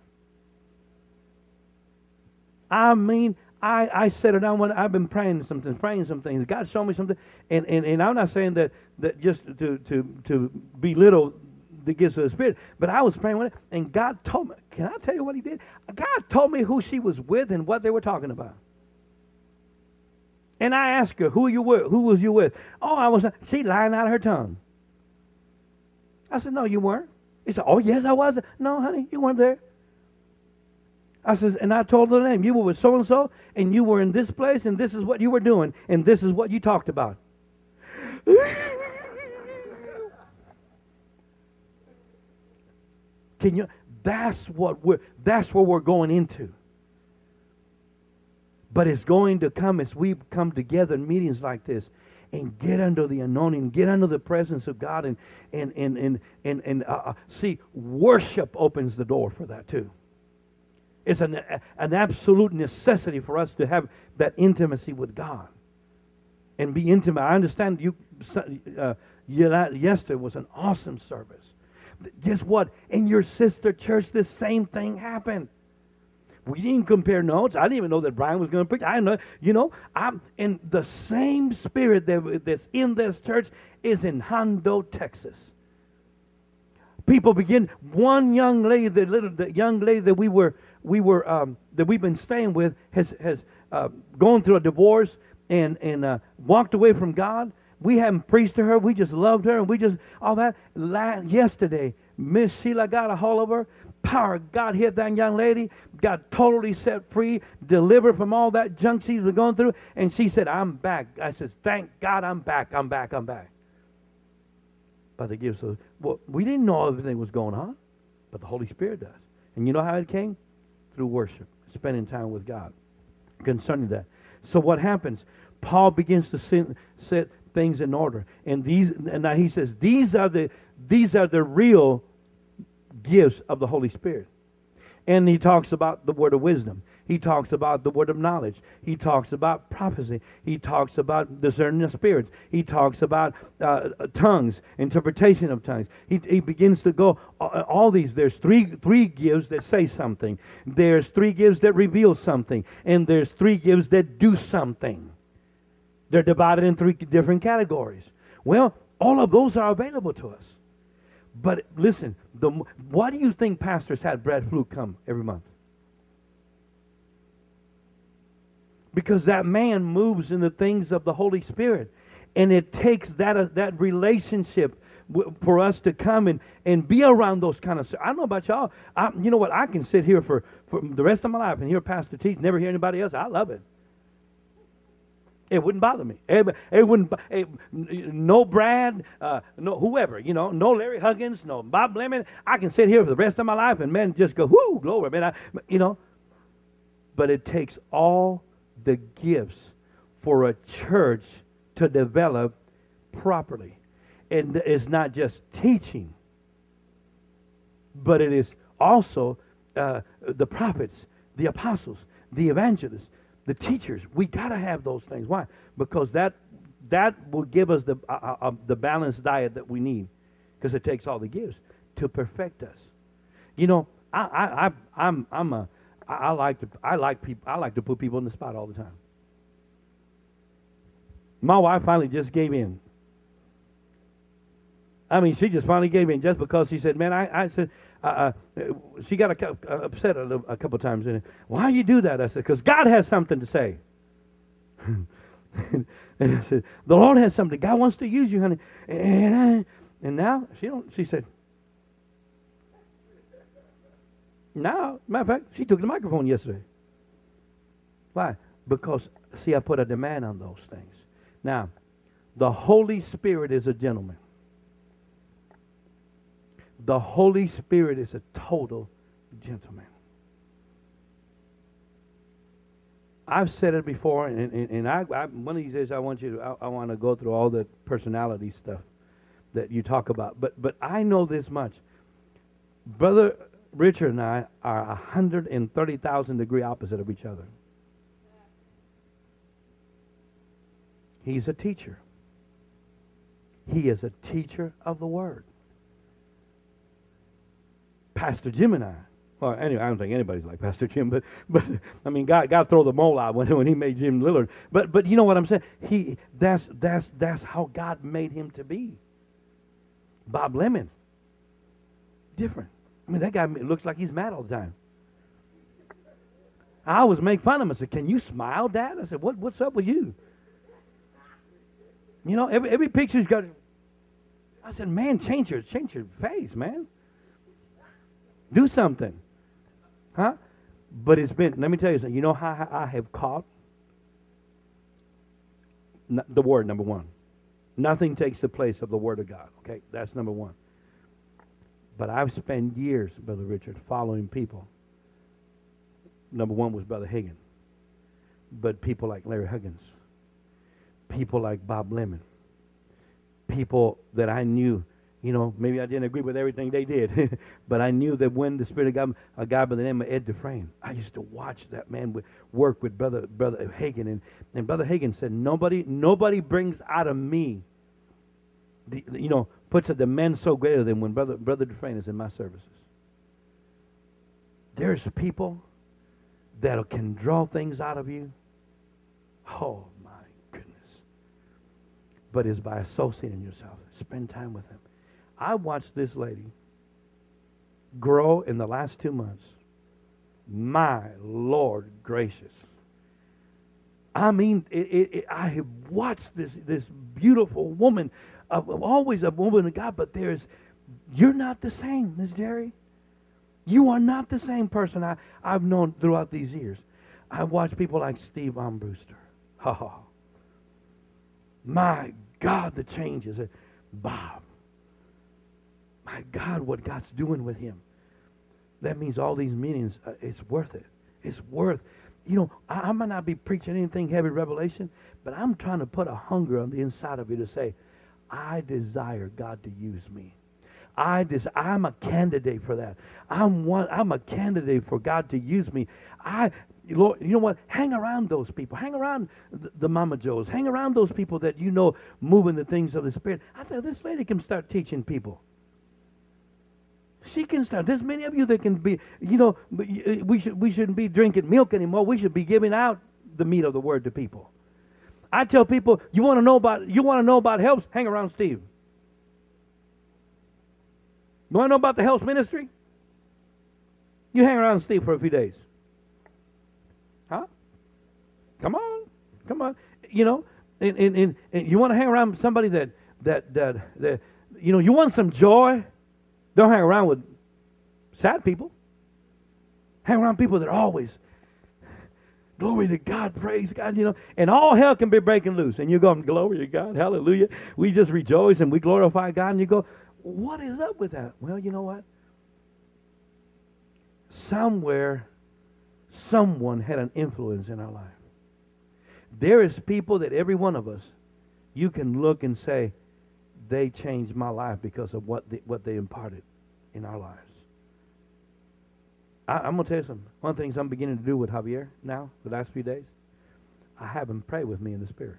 I mean, I, I set her down when I've been praying something, praying some things. God showed me something. And, and, and I'm not saying that, that just to, to, to belittle the gifts of the Spirit, but I was praying with it, and God told me, can I tell you what he did? God told me who she was with and what they were talking about. And I asked her, who you were, who was you with? Oh, I was, she lying out of her tongue. I said, no, you weren't. He said, oh, yes, I was. No, honey, you weren't there. I said, and I told her the name. You were with so-and-so, and you were in this place, and this is what you were doing, and this is what you talked about. Can you? That's what we're. That's where we're going into. But it's going to come as we come together in meetings like this, and get under the anointing, get under the presence of God, and and and and and, and uh, see, worship opens the door for that too. It's an, an absolute necessity for us to have that intimacy with God and be intimate. I understand you. Uh, yesterday was an awesome service. Guess what? In your sister church, the same thing happened. We didn't compare notes. I didn't even know that Brian was going to preach. I know, you know, I'm in the same spirit that, that's in this church is in Hondo, Texas. People begin. One young lady, the little the young lady that we were we were um, that we've been staying with has has uh, gone through a divorce and and uh, walked away from God. We haven't preached to her. We just loved her, and we just all that. Last, yesterday, Miss Sheila got a hold of her. Power of God hit that young lady. Got totally set free, delivered from all that junk she was going through, and she said, "I'm back." I said, "Thank God, I'm back. I'm back. I'm back." By the gifts of, well, we didn't know everything was going on, but the Holy Spirit does. And you know how it came? Through worship, spending time with God concerning that. So what happens? Paul begins to set, set things in order. And these and now he says, these are the these are the real gifts of the Holy Spirit. And he talks about the word of wisdom. He talks about the word of knowledge. He talks about prophecy. He talks about discerning of spirits. He talks about uh, tongues, interpretation of tongues. He, he begins to go, uh, all these, there's three, three gifts that say something. There's three gifts that reveal something. And there's three gifts that do something. They're divided in three different categories. Well, all of those are available to us. But listen, the, why do you think pastors had Brad Fluke come every month? Because that man moves in the things of the Holy Spirit. And it takes that, uh, that relationship w- for us to come and, and be around those kind of. I don't know about y'all. I, you know what? I can sit here for, for the rest of my life and hear a pastor teach, never hear anybody else. I love it. It wouldn't bother me. It, it wouldn't. It, no Brad, uh, no whoever, you know, no Larry Huggins, no Bob Lemon. I can sit here for the rest of my life and man just go, whoo, glory, man. I, you know. But it takes all the gifts for a church to develop properly. And it's not just teaching, but it is also uh, the prophets, the apostles, the evangelists, the teachers. We got to have those things. Why? Because that that will give us the uh, uh, the balanced diet that we need. Because it takes all the gifts to perfect us. You know, I I, I I'm I'm a I, I like to I like people I like to put people in the spot all the time. My wife finally just gave in. I mean, she just finally gave in just because she said, "Man, I, I said." Uh, uh, she got a, uh, upset a, little, a couple times. And why you do that? I said, because God has something to say. and I said, the Lord has something. God wants to use you, honey. And I, and now she don't. She said, now, matter of fact, she took the microphone yesterday. Why? Because see, I put a demand on those things. Now, the Holy Spirit is a gentleman. The Holy Spirit is a total gentleman. I've said it before, and, and, and I, I, one of these days I want you to, I, I want to go through all the personality stuff that you talk about. But, but I know this much. Brother Richard and I are one hundred thirty thousand degree opposite of each other. He's a teacher. He is a teacher of the Word. Pastor Jim and I, well, anyway, I don't think anybody's like Pastor Jim, but, but I mean, God, God throw the mole out when, when He made Jim Lillard. But, but you know what I'm saying? He, that's, that's, that's how God made him to be. Bob Lemon, different. I mean, that guy looks like he's mad all the time. I always make fun of him. I said, "Can you smile, Dad?" I said, "What, what's up with you?" You know, every every picture's got. I said, "Man, change your change your face, man. Do something." Huh? But it's been, let me tell you something. You know how I have caught? N- the Word, number one. Nothing takes the place of the Word of God. Okay? That's number one. But I've spent years, Brother Richard, following people. Number one was Brother Hagin. But people like Larry Huggins. People like Bob Lemon. People that I knew. You know, maybe I didn't agree with everything they did, but I knew that when the Spirit of God, a guy by the name of Ed Dufresne, I used to watch that man with, work with Brother Brother Hagin, and, and Brother Hagin said, nobody nobody brings out of me, the, you know, puts a demand so greater than when Brother Brother Dufresne is in my services. There's people that can draw things out of you. Oh, my goodness. But it's by associating yourself. Spend time with Him. I watched this lady grow in the last two months. My Lord gracious. I mean, it, it, it, I have watched this, this beautiful woman, uh, always a woman of God, but there's, you're not the same, Miss Jerry. You are not the same person I, I've known throughout these years. I've watched people like Steve Armbruster. Oh, my God, the changes. Bob. My God, what God's doing with him. That means all these meetings, uh, it's worth it. It's worth, you know, I, I might not be preaching anything heavy revelation, but I'm trying to put a hunger on the inside of you to say, I desire God to use me. I des- I'm a candidate for that. I'm one. I'm a candidate for God to use me. I, Lord, you know what? Hang around those people. Hang around the, the Mama Joes. Hang around those people that you know move in the things of the Spirit. I thought this lady can start teaching people. She can start. There's many of you that can be, you know, we, should, we shouldn't be drinking milk anymore. We should be giving out the meat of the Word to people. I tell people, you want to know about, you want to know about helps? Hang around Steve. You want to know about the health ministry? You hang around Steve for a few days. Huh? Come on. Come on. You know, and, and, and, and you want to hang around somebody that, that, that, that you know, you want some joy? Don't hang around with sad people. Hang around people that are always, glory to God, praise God, you know, and all hell can be breaking loose. And you're going, glory to God, hallelujah. We just rejoice and we glorify God. And you go, what is up with that? Well, you know what? Somewhere, someone had an influence in our life. There is people that every one of us, you can look and say, they changed my life because of what they, what they imparted in our lives. I, I'm going to tell you something. One of the things I'm beginning to do with Javier now, the last few days, I have him pray with me in the Spirit.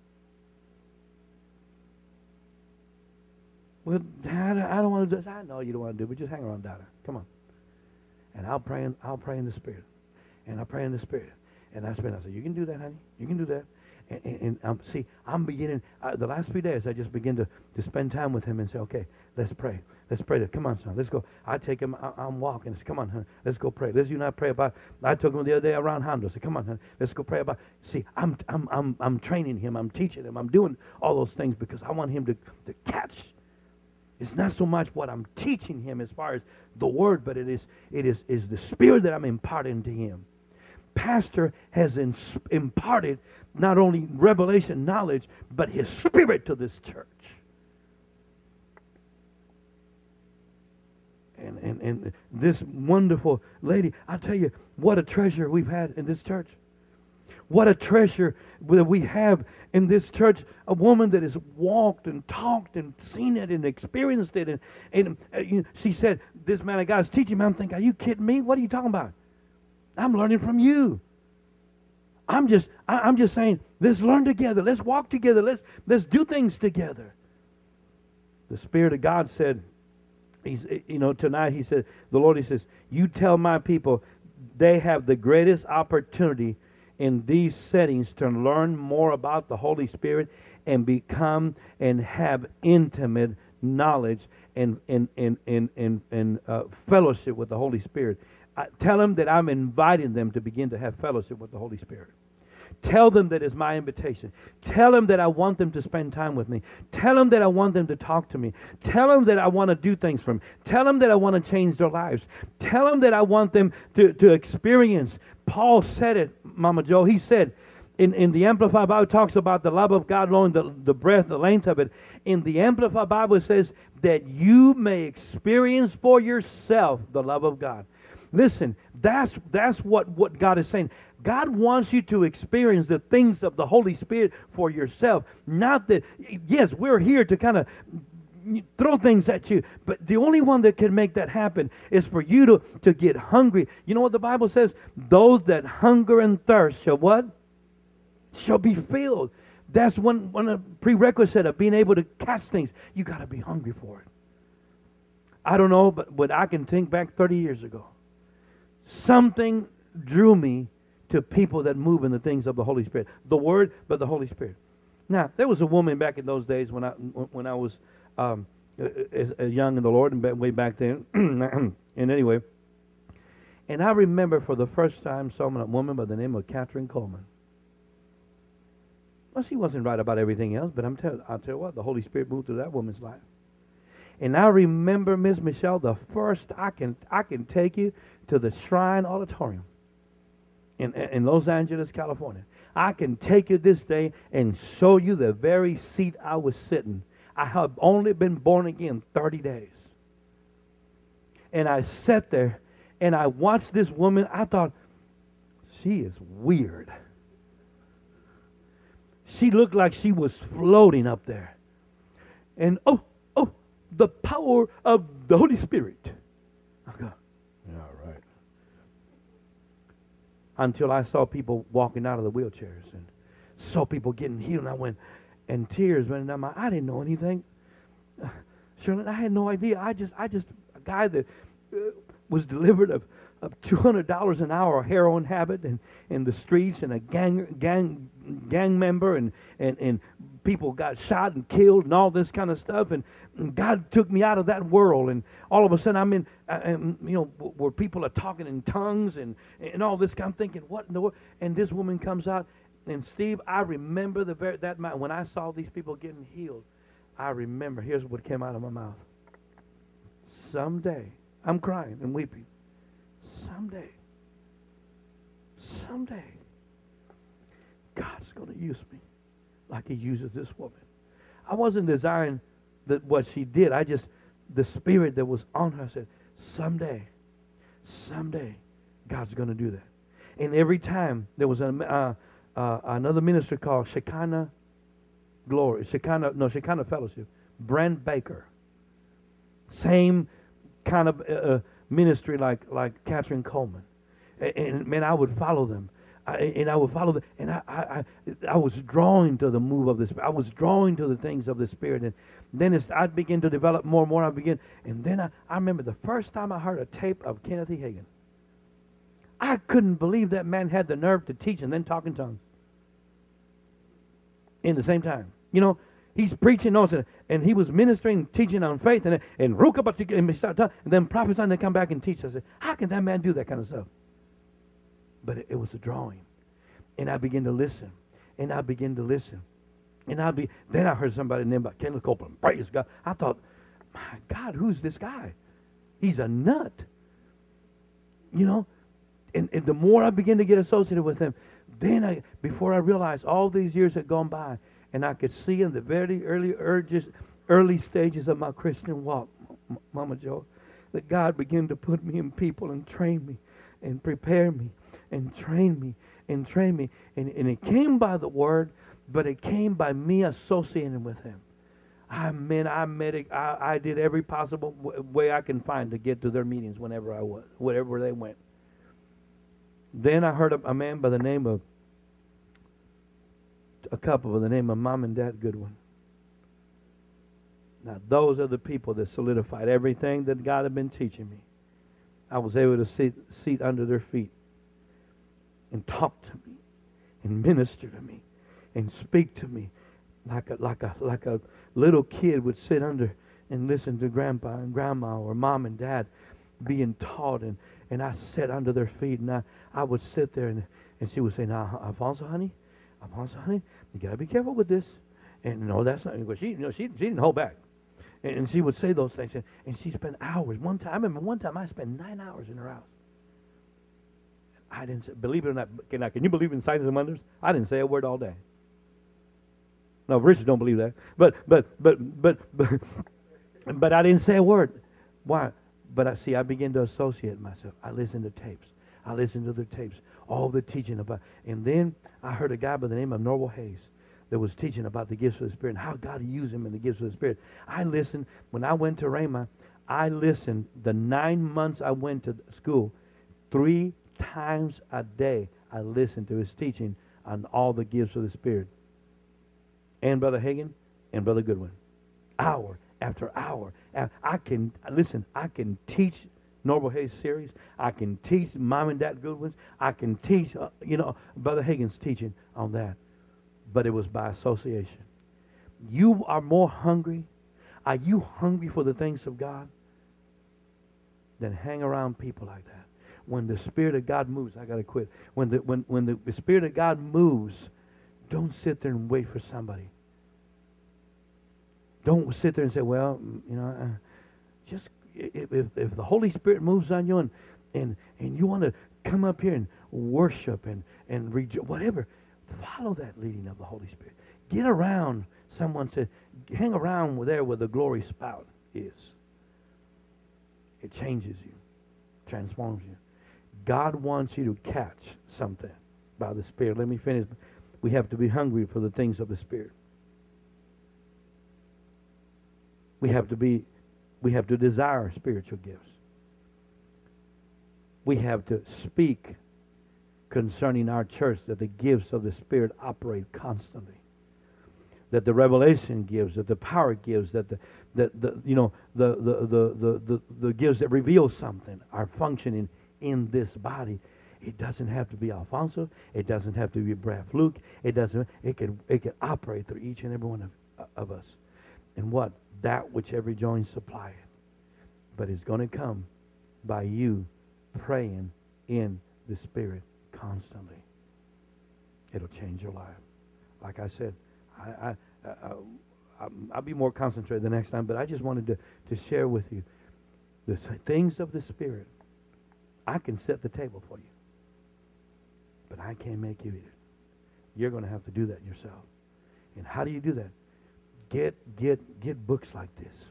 Well, Dad, I don't want to do this. I know you don't want to do it, but just hang around, Dada. Come on. And I'll pray in, I'll pray in the Spirit. And I pray in the Spirit. And I spend, I say, you can do that, honey. You can do that. And, and, and um, see, I'm beginning, uh, the last few days, I just begin to, to spend time with him and say, okay, let's pray. Let's pray. Come on, son. Let's go. I take him, I, I'm walking. I say, come on, honey. Let's go pray. Let's you not pray about, I took him the other day around Hondo. I said, come on, honey. Let's go pray about, see, I'm, I'm, I'm, I'm training him. I'm teaching him. I'm doing all those things because I want him to, to catch. It's not so much what I'm teaching him as far as the word, but it is, it is, is the Spirit that I'm imparting to him. Pastor has ins- imparted not only revelation knowledge, but his spirit to this church. And, and, and this wonderful lady, I tell you, what a treasure we've had in this church. What a treasure that we have in this church. A woman that has walked and talked and seen it and experienced it. And, and uh, you know, she said, this man of God is teaching me. I'm thinking, are you kidding me? What are you talking about? I'm learning from you. I'm just, I, I'm just saying, let's learn together. Let's walk together. Let's, let's do things together. The Spirit of God said, he's, you know, tonight he said, the Lord, he says, you tell my people they have the greatest opportunity in these settings to learn more about the Holy Spirit and become and have intimate knowledge and, and, and, and, and, and uh, fellowship with the Holy Spirit. I tell them that I'm inviting them to begin to have fellowship with the Holy Spirit. Tell them that it's my invitation. Tell them that I want them to spend time with me. Tell them that I want them to talk to me. Tell them that I want to do things for them. Tell them that I want to change their lives. Tell them that I want them to, to experience. Paul said it, Mama Joe. He said, in, in the Amplified Bible, it talks about the love of God, knowing the, the breadth, the length of it. In the Amplified Bible, it says that you may experience for yourself the love of God. Listen, that's that's what, what God is saying. God wants you to experience the things of the Holy Spirit for yourself. Not that, yes, we're here to kind of throw things at you, but the only one that can make that happen is for you to, to get hungry. You know what the Bible says? Those that hunger and thirst shall what? Shall be filled. That's one, one of the prerequisites of being able to catch things. You got to be hungry for it. I don't know, but, but I can think back thirty years ago. Something drew me to people that move in the things of the Holy Spirit. The Word, but the Holy Spirit. Now, there was a woman back in those days when I when I was um, as, as young in the Lord, and way back then. And anyway, and I remember for the first time saw a woman by the name of Catherine Coleman. Well, she wasn't right about everything else, but I'm tell, I'll tell you what, the Holy Spirit moved through that woman's life. And I remember, Miss Michelle, the first, I can I can take you to the Shrine Auditorium in, in Los Angeles, California. I can take you this day and show you the very seat I was sitting. I have only been born again thirty days. And I sat there and I watched this woman. I thought, she is weird. She looked like she was floating up there. And oh, oh, the power of the Holy Spirit. I go, yeah, right. Until I saw people walking out of the wheelchairs and saw people getting healed. And I went, and tears went down my, I didn't know anything. Uh, Shirley, I had no idea. I just, I just, a guy that uh, was delivered of, of two hundred dollars an hour heroin habit and in the streets, and a gang, gang, gang member, and, and, and people got shot and killed and all this kind of stuff. And, and God took me out of that world. And all of a sudden I'm in, uh, and, you know, where people are talking in tongues and, and all this kind of thinking, what in the world? And this woman comes out. And Steve, I remember the very, that night when I saw these people getting healed. I remember, here's what came out of my mouth. Someday, I'm crying and weeping. Someday, someday, God's going to use me like he uses this woman. I wasn't desiring that what she did. I just, the spirit that was on her said, someday, someday, God's going to do that. And every time there was a, uh, uh, another minister called Shekinah Glory, Shekinah, no, Shekinah Fellowship, Brent Baker. Same kind of uh, ministry like, like Catherine Coleman. And, and man, I would follow them. I, and I would follow them. And I, I, I, I was drawing to the move of the Spirit. I was drawing to the things of the Spirit. And then it's, I'd begin to develop more and more. I begin. And then I, I remember the first time I heard a tape of Kenneth E. Hagin. I couldn't believe that man had the nerve to teach and then talk in tongues. In the same time. You know, he's preaching also, and he was ministering, teaching on faith, and and and, start and then prophesying to come back and teach. I said, how can that man do that kind of stuff? But it, it was a drawing. And I began to listen. And I began to listen. And I be then I heard somebody named about Kenneth Copeland. Praise God. I thought, my God, who's this guy? He's a nut. You know? And, and the more I began to get associated with him, then I, before I realized all these years had gone by, and I could see in the very early urges, early stages of my Christian walk, M- Mama Joe, that God began to put me in people and train me and prepare me and train me and train me. And, and it came by the Word, but it came by me associating with Him. I mean, I met it, I, I did every possible w- way I can find to get to their meetings whenever I was, wherever they went. Then I heard a, a man by the name of, a couple by the name of Mom and Dad Goodwin. Now, those are the people that solidified everything that God had been teaching me. I was able to sit, sit under their feet and talk to me and minister to me and speak to me like a, like a, like a little kid would sit under and listen to Grandpa and Grandma or Mom and Dad being taught. And, and I sat under their feet, and I, I would sit there, and, and she would say, now, Alfonso, honey, Alfonso, honey, you got to be careful with this. And no, that's not, because she, you know, she, she didn't hold back. And, and she would say those things. And, and she spent hours. One time, I remember one time I spent nine hours in her house. I didn't say, believe it or not, can, I, can you believe in signs and wonders? I didn't say a word all day. No, Richard don't believe that. But, but, but, but, but, but I didn't say a word. Why? But I see, I began to associate myself. I listened to tapes. I listened to the tapes. All the teaching about, and then I heard a guy by the name of Norval Hayes that was teaching about the gifts of the Spirit and how God used him in the gifts of the Spirit. I listened, when I went to Rhema, I listened the nine months I went to school, three times a day I listened to his teaching on all the gifts of the Spirit. And Brother Hagin and Brother Goodwin. Hour after hour. I can, listen, I can teach Norval Hayes series. I can teach Mom and Dad Goodwin's. I can teach, uh, you know, Brother Hagin's teaching on that. But it was by association. You are more hungry. Are you hungry for the things of God? Then hang around people like that. When the Spirit of God moves, I got to quit. When the, when, when the, the Spirit of God moves, don't sit there and wait for somebody. Don't sit there and say, well, you know, uh, just if, if, if the Holy Spirit moves on you and, and, and you want to come up here and worship and, and rejo- whatever, follow that leading of the Holy Spirit. Get around, someone said, hang around there where the glory spout is. It changes you, transforms you. God wants you to catch something by the Spirit. Let me finish. We have to be hungry for the things of the Spirit. We have to be, we have to desire spiritual gifts. We have to speak concerning our church that the gifts of the Spirit operate constantly. That the revelation gives, that the power gives, that the, that the you know the the the the the, the gifts that reveal something are functioning in this body. It doesn't have to be Alfonso. It doesn't have to be Brad Fluke. It doesn't. It can it can operate through each and every one of of us. And what? That which every joint supplieth. But it's going to come by you praying in the Spirit constantly. It'll change your life. Like I said, I I, I, I'll, I'll be more concentrated the next time, but I just wanted to, to share with you the things of the Spirit. I can set the table for you, but I can't make you eat it. You're going to have to do that yourself. And how do you do that? Get get get books like this.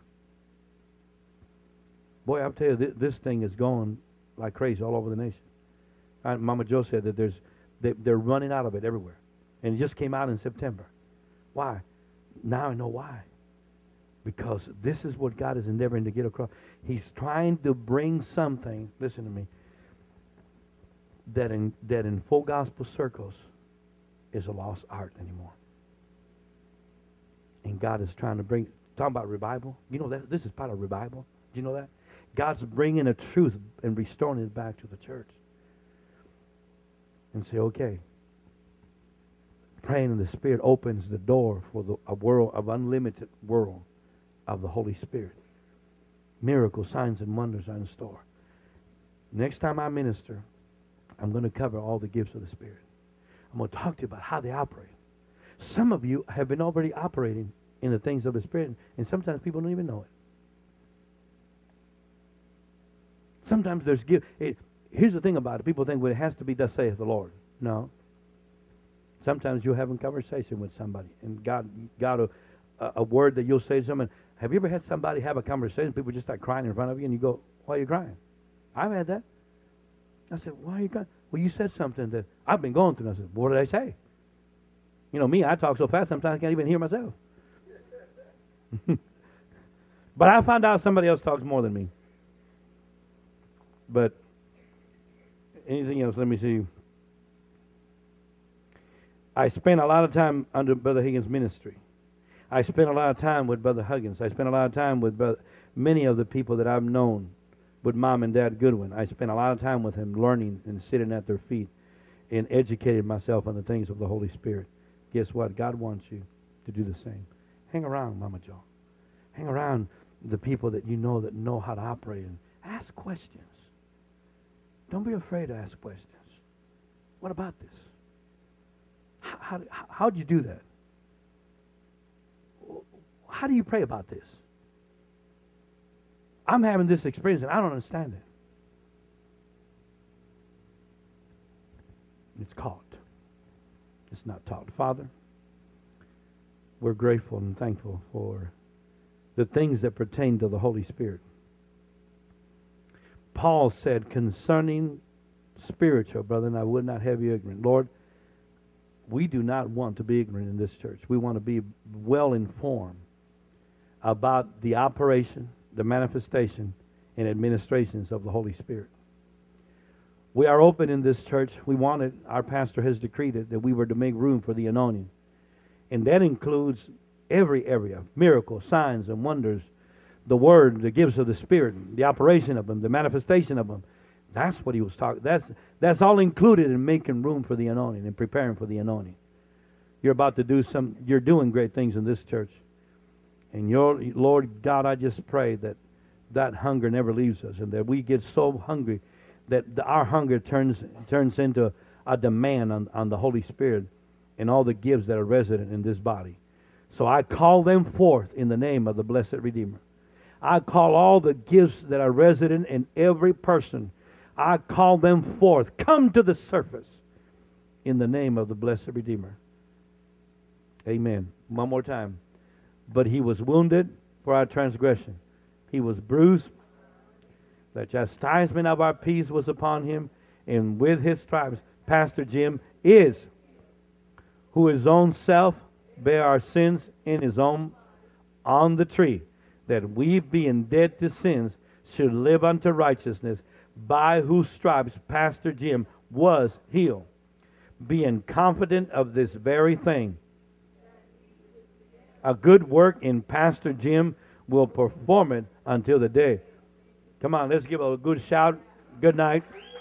Boy, I'll tell you, th- this thing is going like crazy all over the nation. I, Mama Joe said that there's they, they're running out of it everywhere, and it just came out in September. Why? Now I know why. Because this is what God is endeavoring to get across. He's trying to bring something. Listen to me. That in that in full gospel circles is a lost art anymore. And God is trying to bring, talking about revival. You know that this is part of revival. Do you know that? God's bringing a truth and restoring it back to the church. And say, okay, praying in the Spirit opens the door for the, a world of unlimited world of the Holy Spirit. Miracles, signs, and wonders are in store. Next time I minister, I'm going to cover all the gifts of the Spirit. I'm going to talk to you about how they operate. Some of you have been already operating in the things of the Spirit, and sometimes people don't even know it. Sometimes there's gift. It, here's the thing about it. People think, well, it has to be thus saith the Lord. No. Sometimes you're having conversation with somebody, and God got a, a, a word that you'll say to someone. Have you ever had somebody have a conversation, people just start crying in front of you, and you go, why are you crying? I've had that. I said, why are you crying? Well, you said something that I've been going through. And I said, what did I say? You know me, I talk so fast sometimes I can't even hear myself. But I found out somebody else talks more than me. But anything else, let me see. I spent a lot of time under Brother Higgins' ministry. I spent a lot of time with Brother Huggins. I spent a lot of time with brother, many of the people that I've known, with Mom and Dad Goodwin. I spent a lot of time with him learning and sitting at their feet and educating myself on the things of the Holy Spirit. Guess what? God wants you to do the same. Hang around, Mama Joe. Hang around the people that you know that know how to operate and ask questions. Don't be afraid to ask questions. What about this? How, how, how'd you do that? How do you pray about this? I'm having this experience and I don't understand it. It's caught. It's not taught. Father, we're grateful and thankful for the things that pertain to the Holy Spirit. Paul said concerning spiritual, brethren, I would not have you ignorant. Lord, we do not want to be ignorant in this church. We want to be well informed about the operation, the manifestation, and administrations of the Holy Spirit. We are open in this church. We want it. Our pastor has decreed it that we were to make room for the anointing. And that includes every area, miracles, signs, and wonders, the word, the gifts of the Spirit, the operation of them, the manifestation of them. That's what he was talking. That's that's all included in making room for the anointing and preparing for the anointing. You're about to do some. You're doing great things in this church, and your Lord God, I just pray that that hunger never leaves us, and that we get so hungry that the, our hunger turns turns into a demand on, on the Holy Spirit and all the gifts that are resident in this body. So I call them forth in the name of the blessed Redeemer. I call all the gifts that are resident in every person. I call them forth. Come to the surface in the name of the blessed Redeemer. Amen. One more time. But he was wounded for our transgression. He was bruised. The chastisement of our peace was upon him. And with his stripes, Pastor Jim is, who his own self bare our sins in his own on the tree, that we being dead to sins should live unto righteousness, by whose stripes Pastor Jim was healed. Being confident of this very thing, a good work in Pastor Jim will perform it until the day. Come on, let's give a good shout. Good night.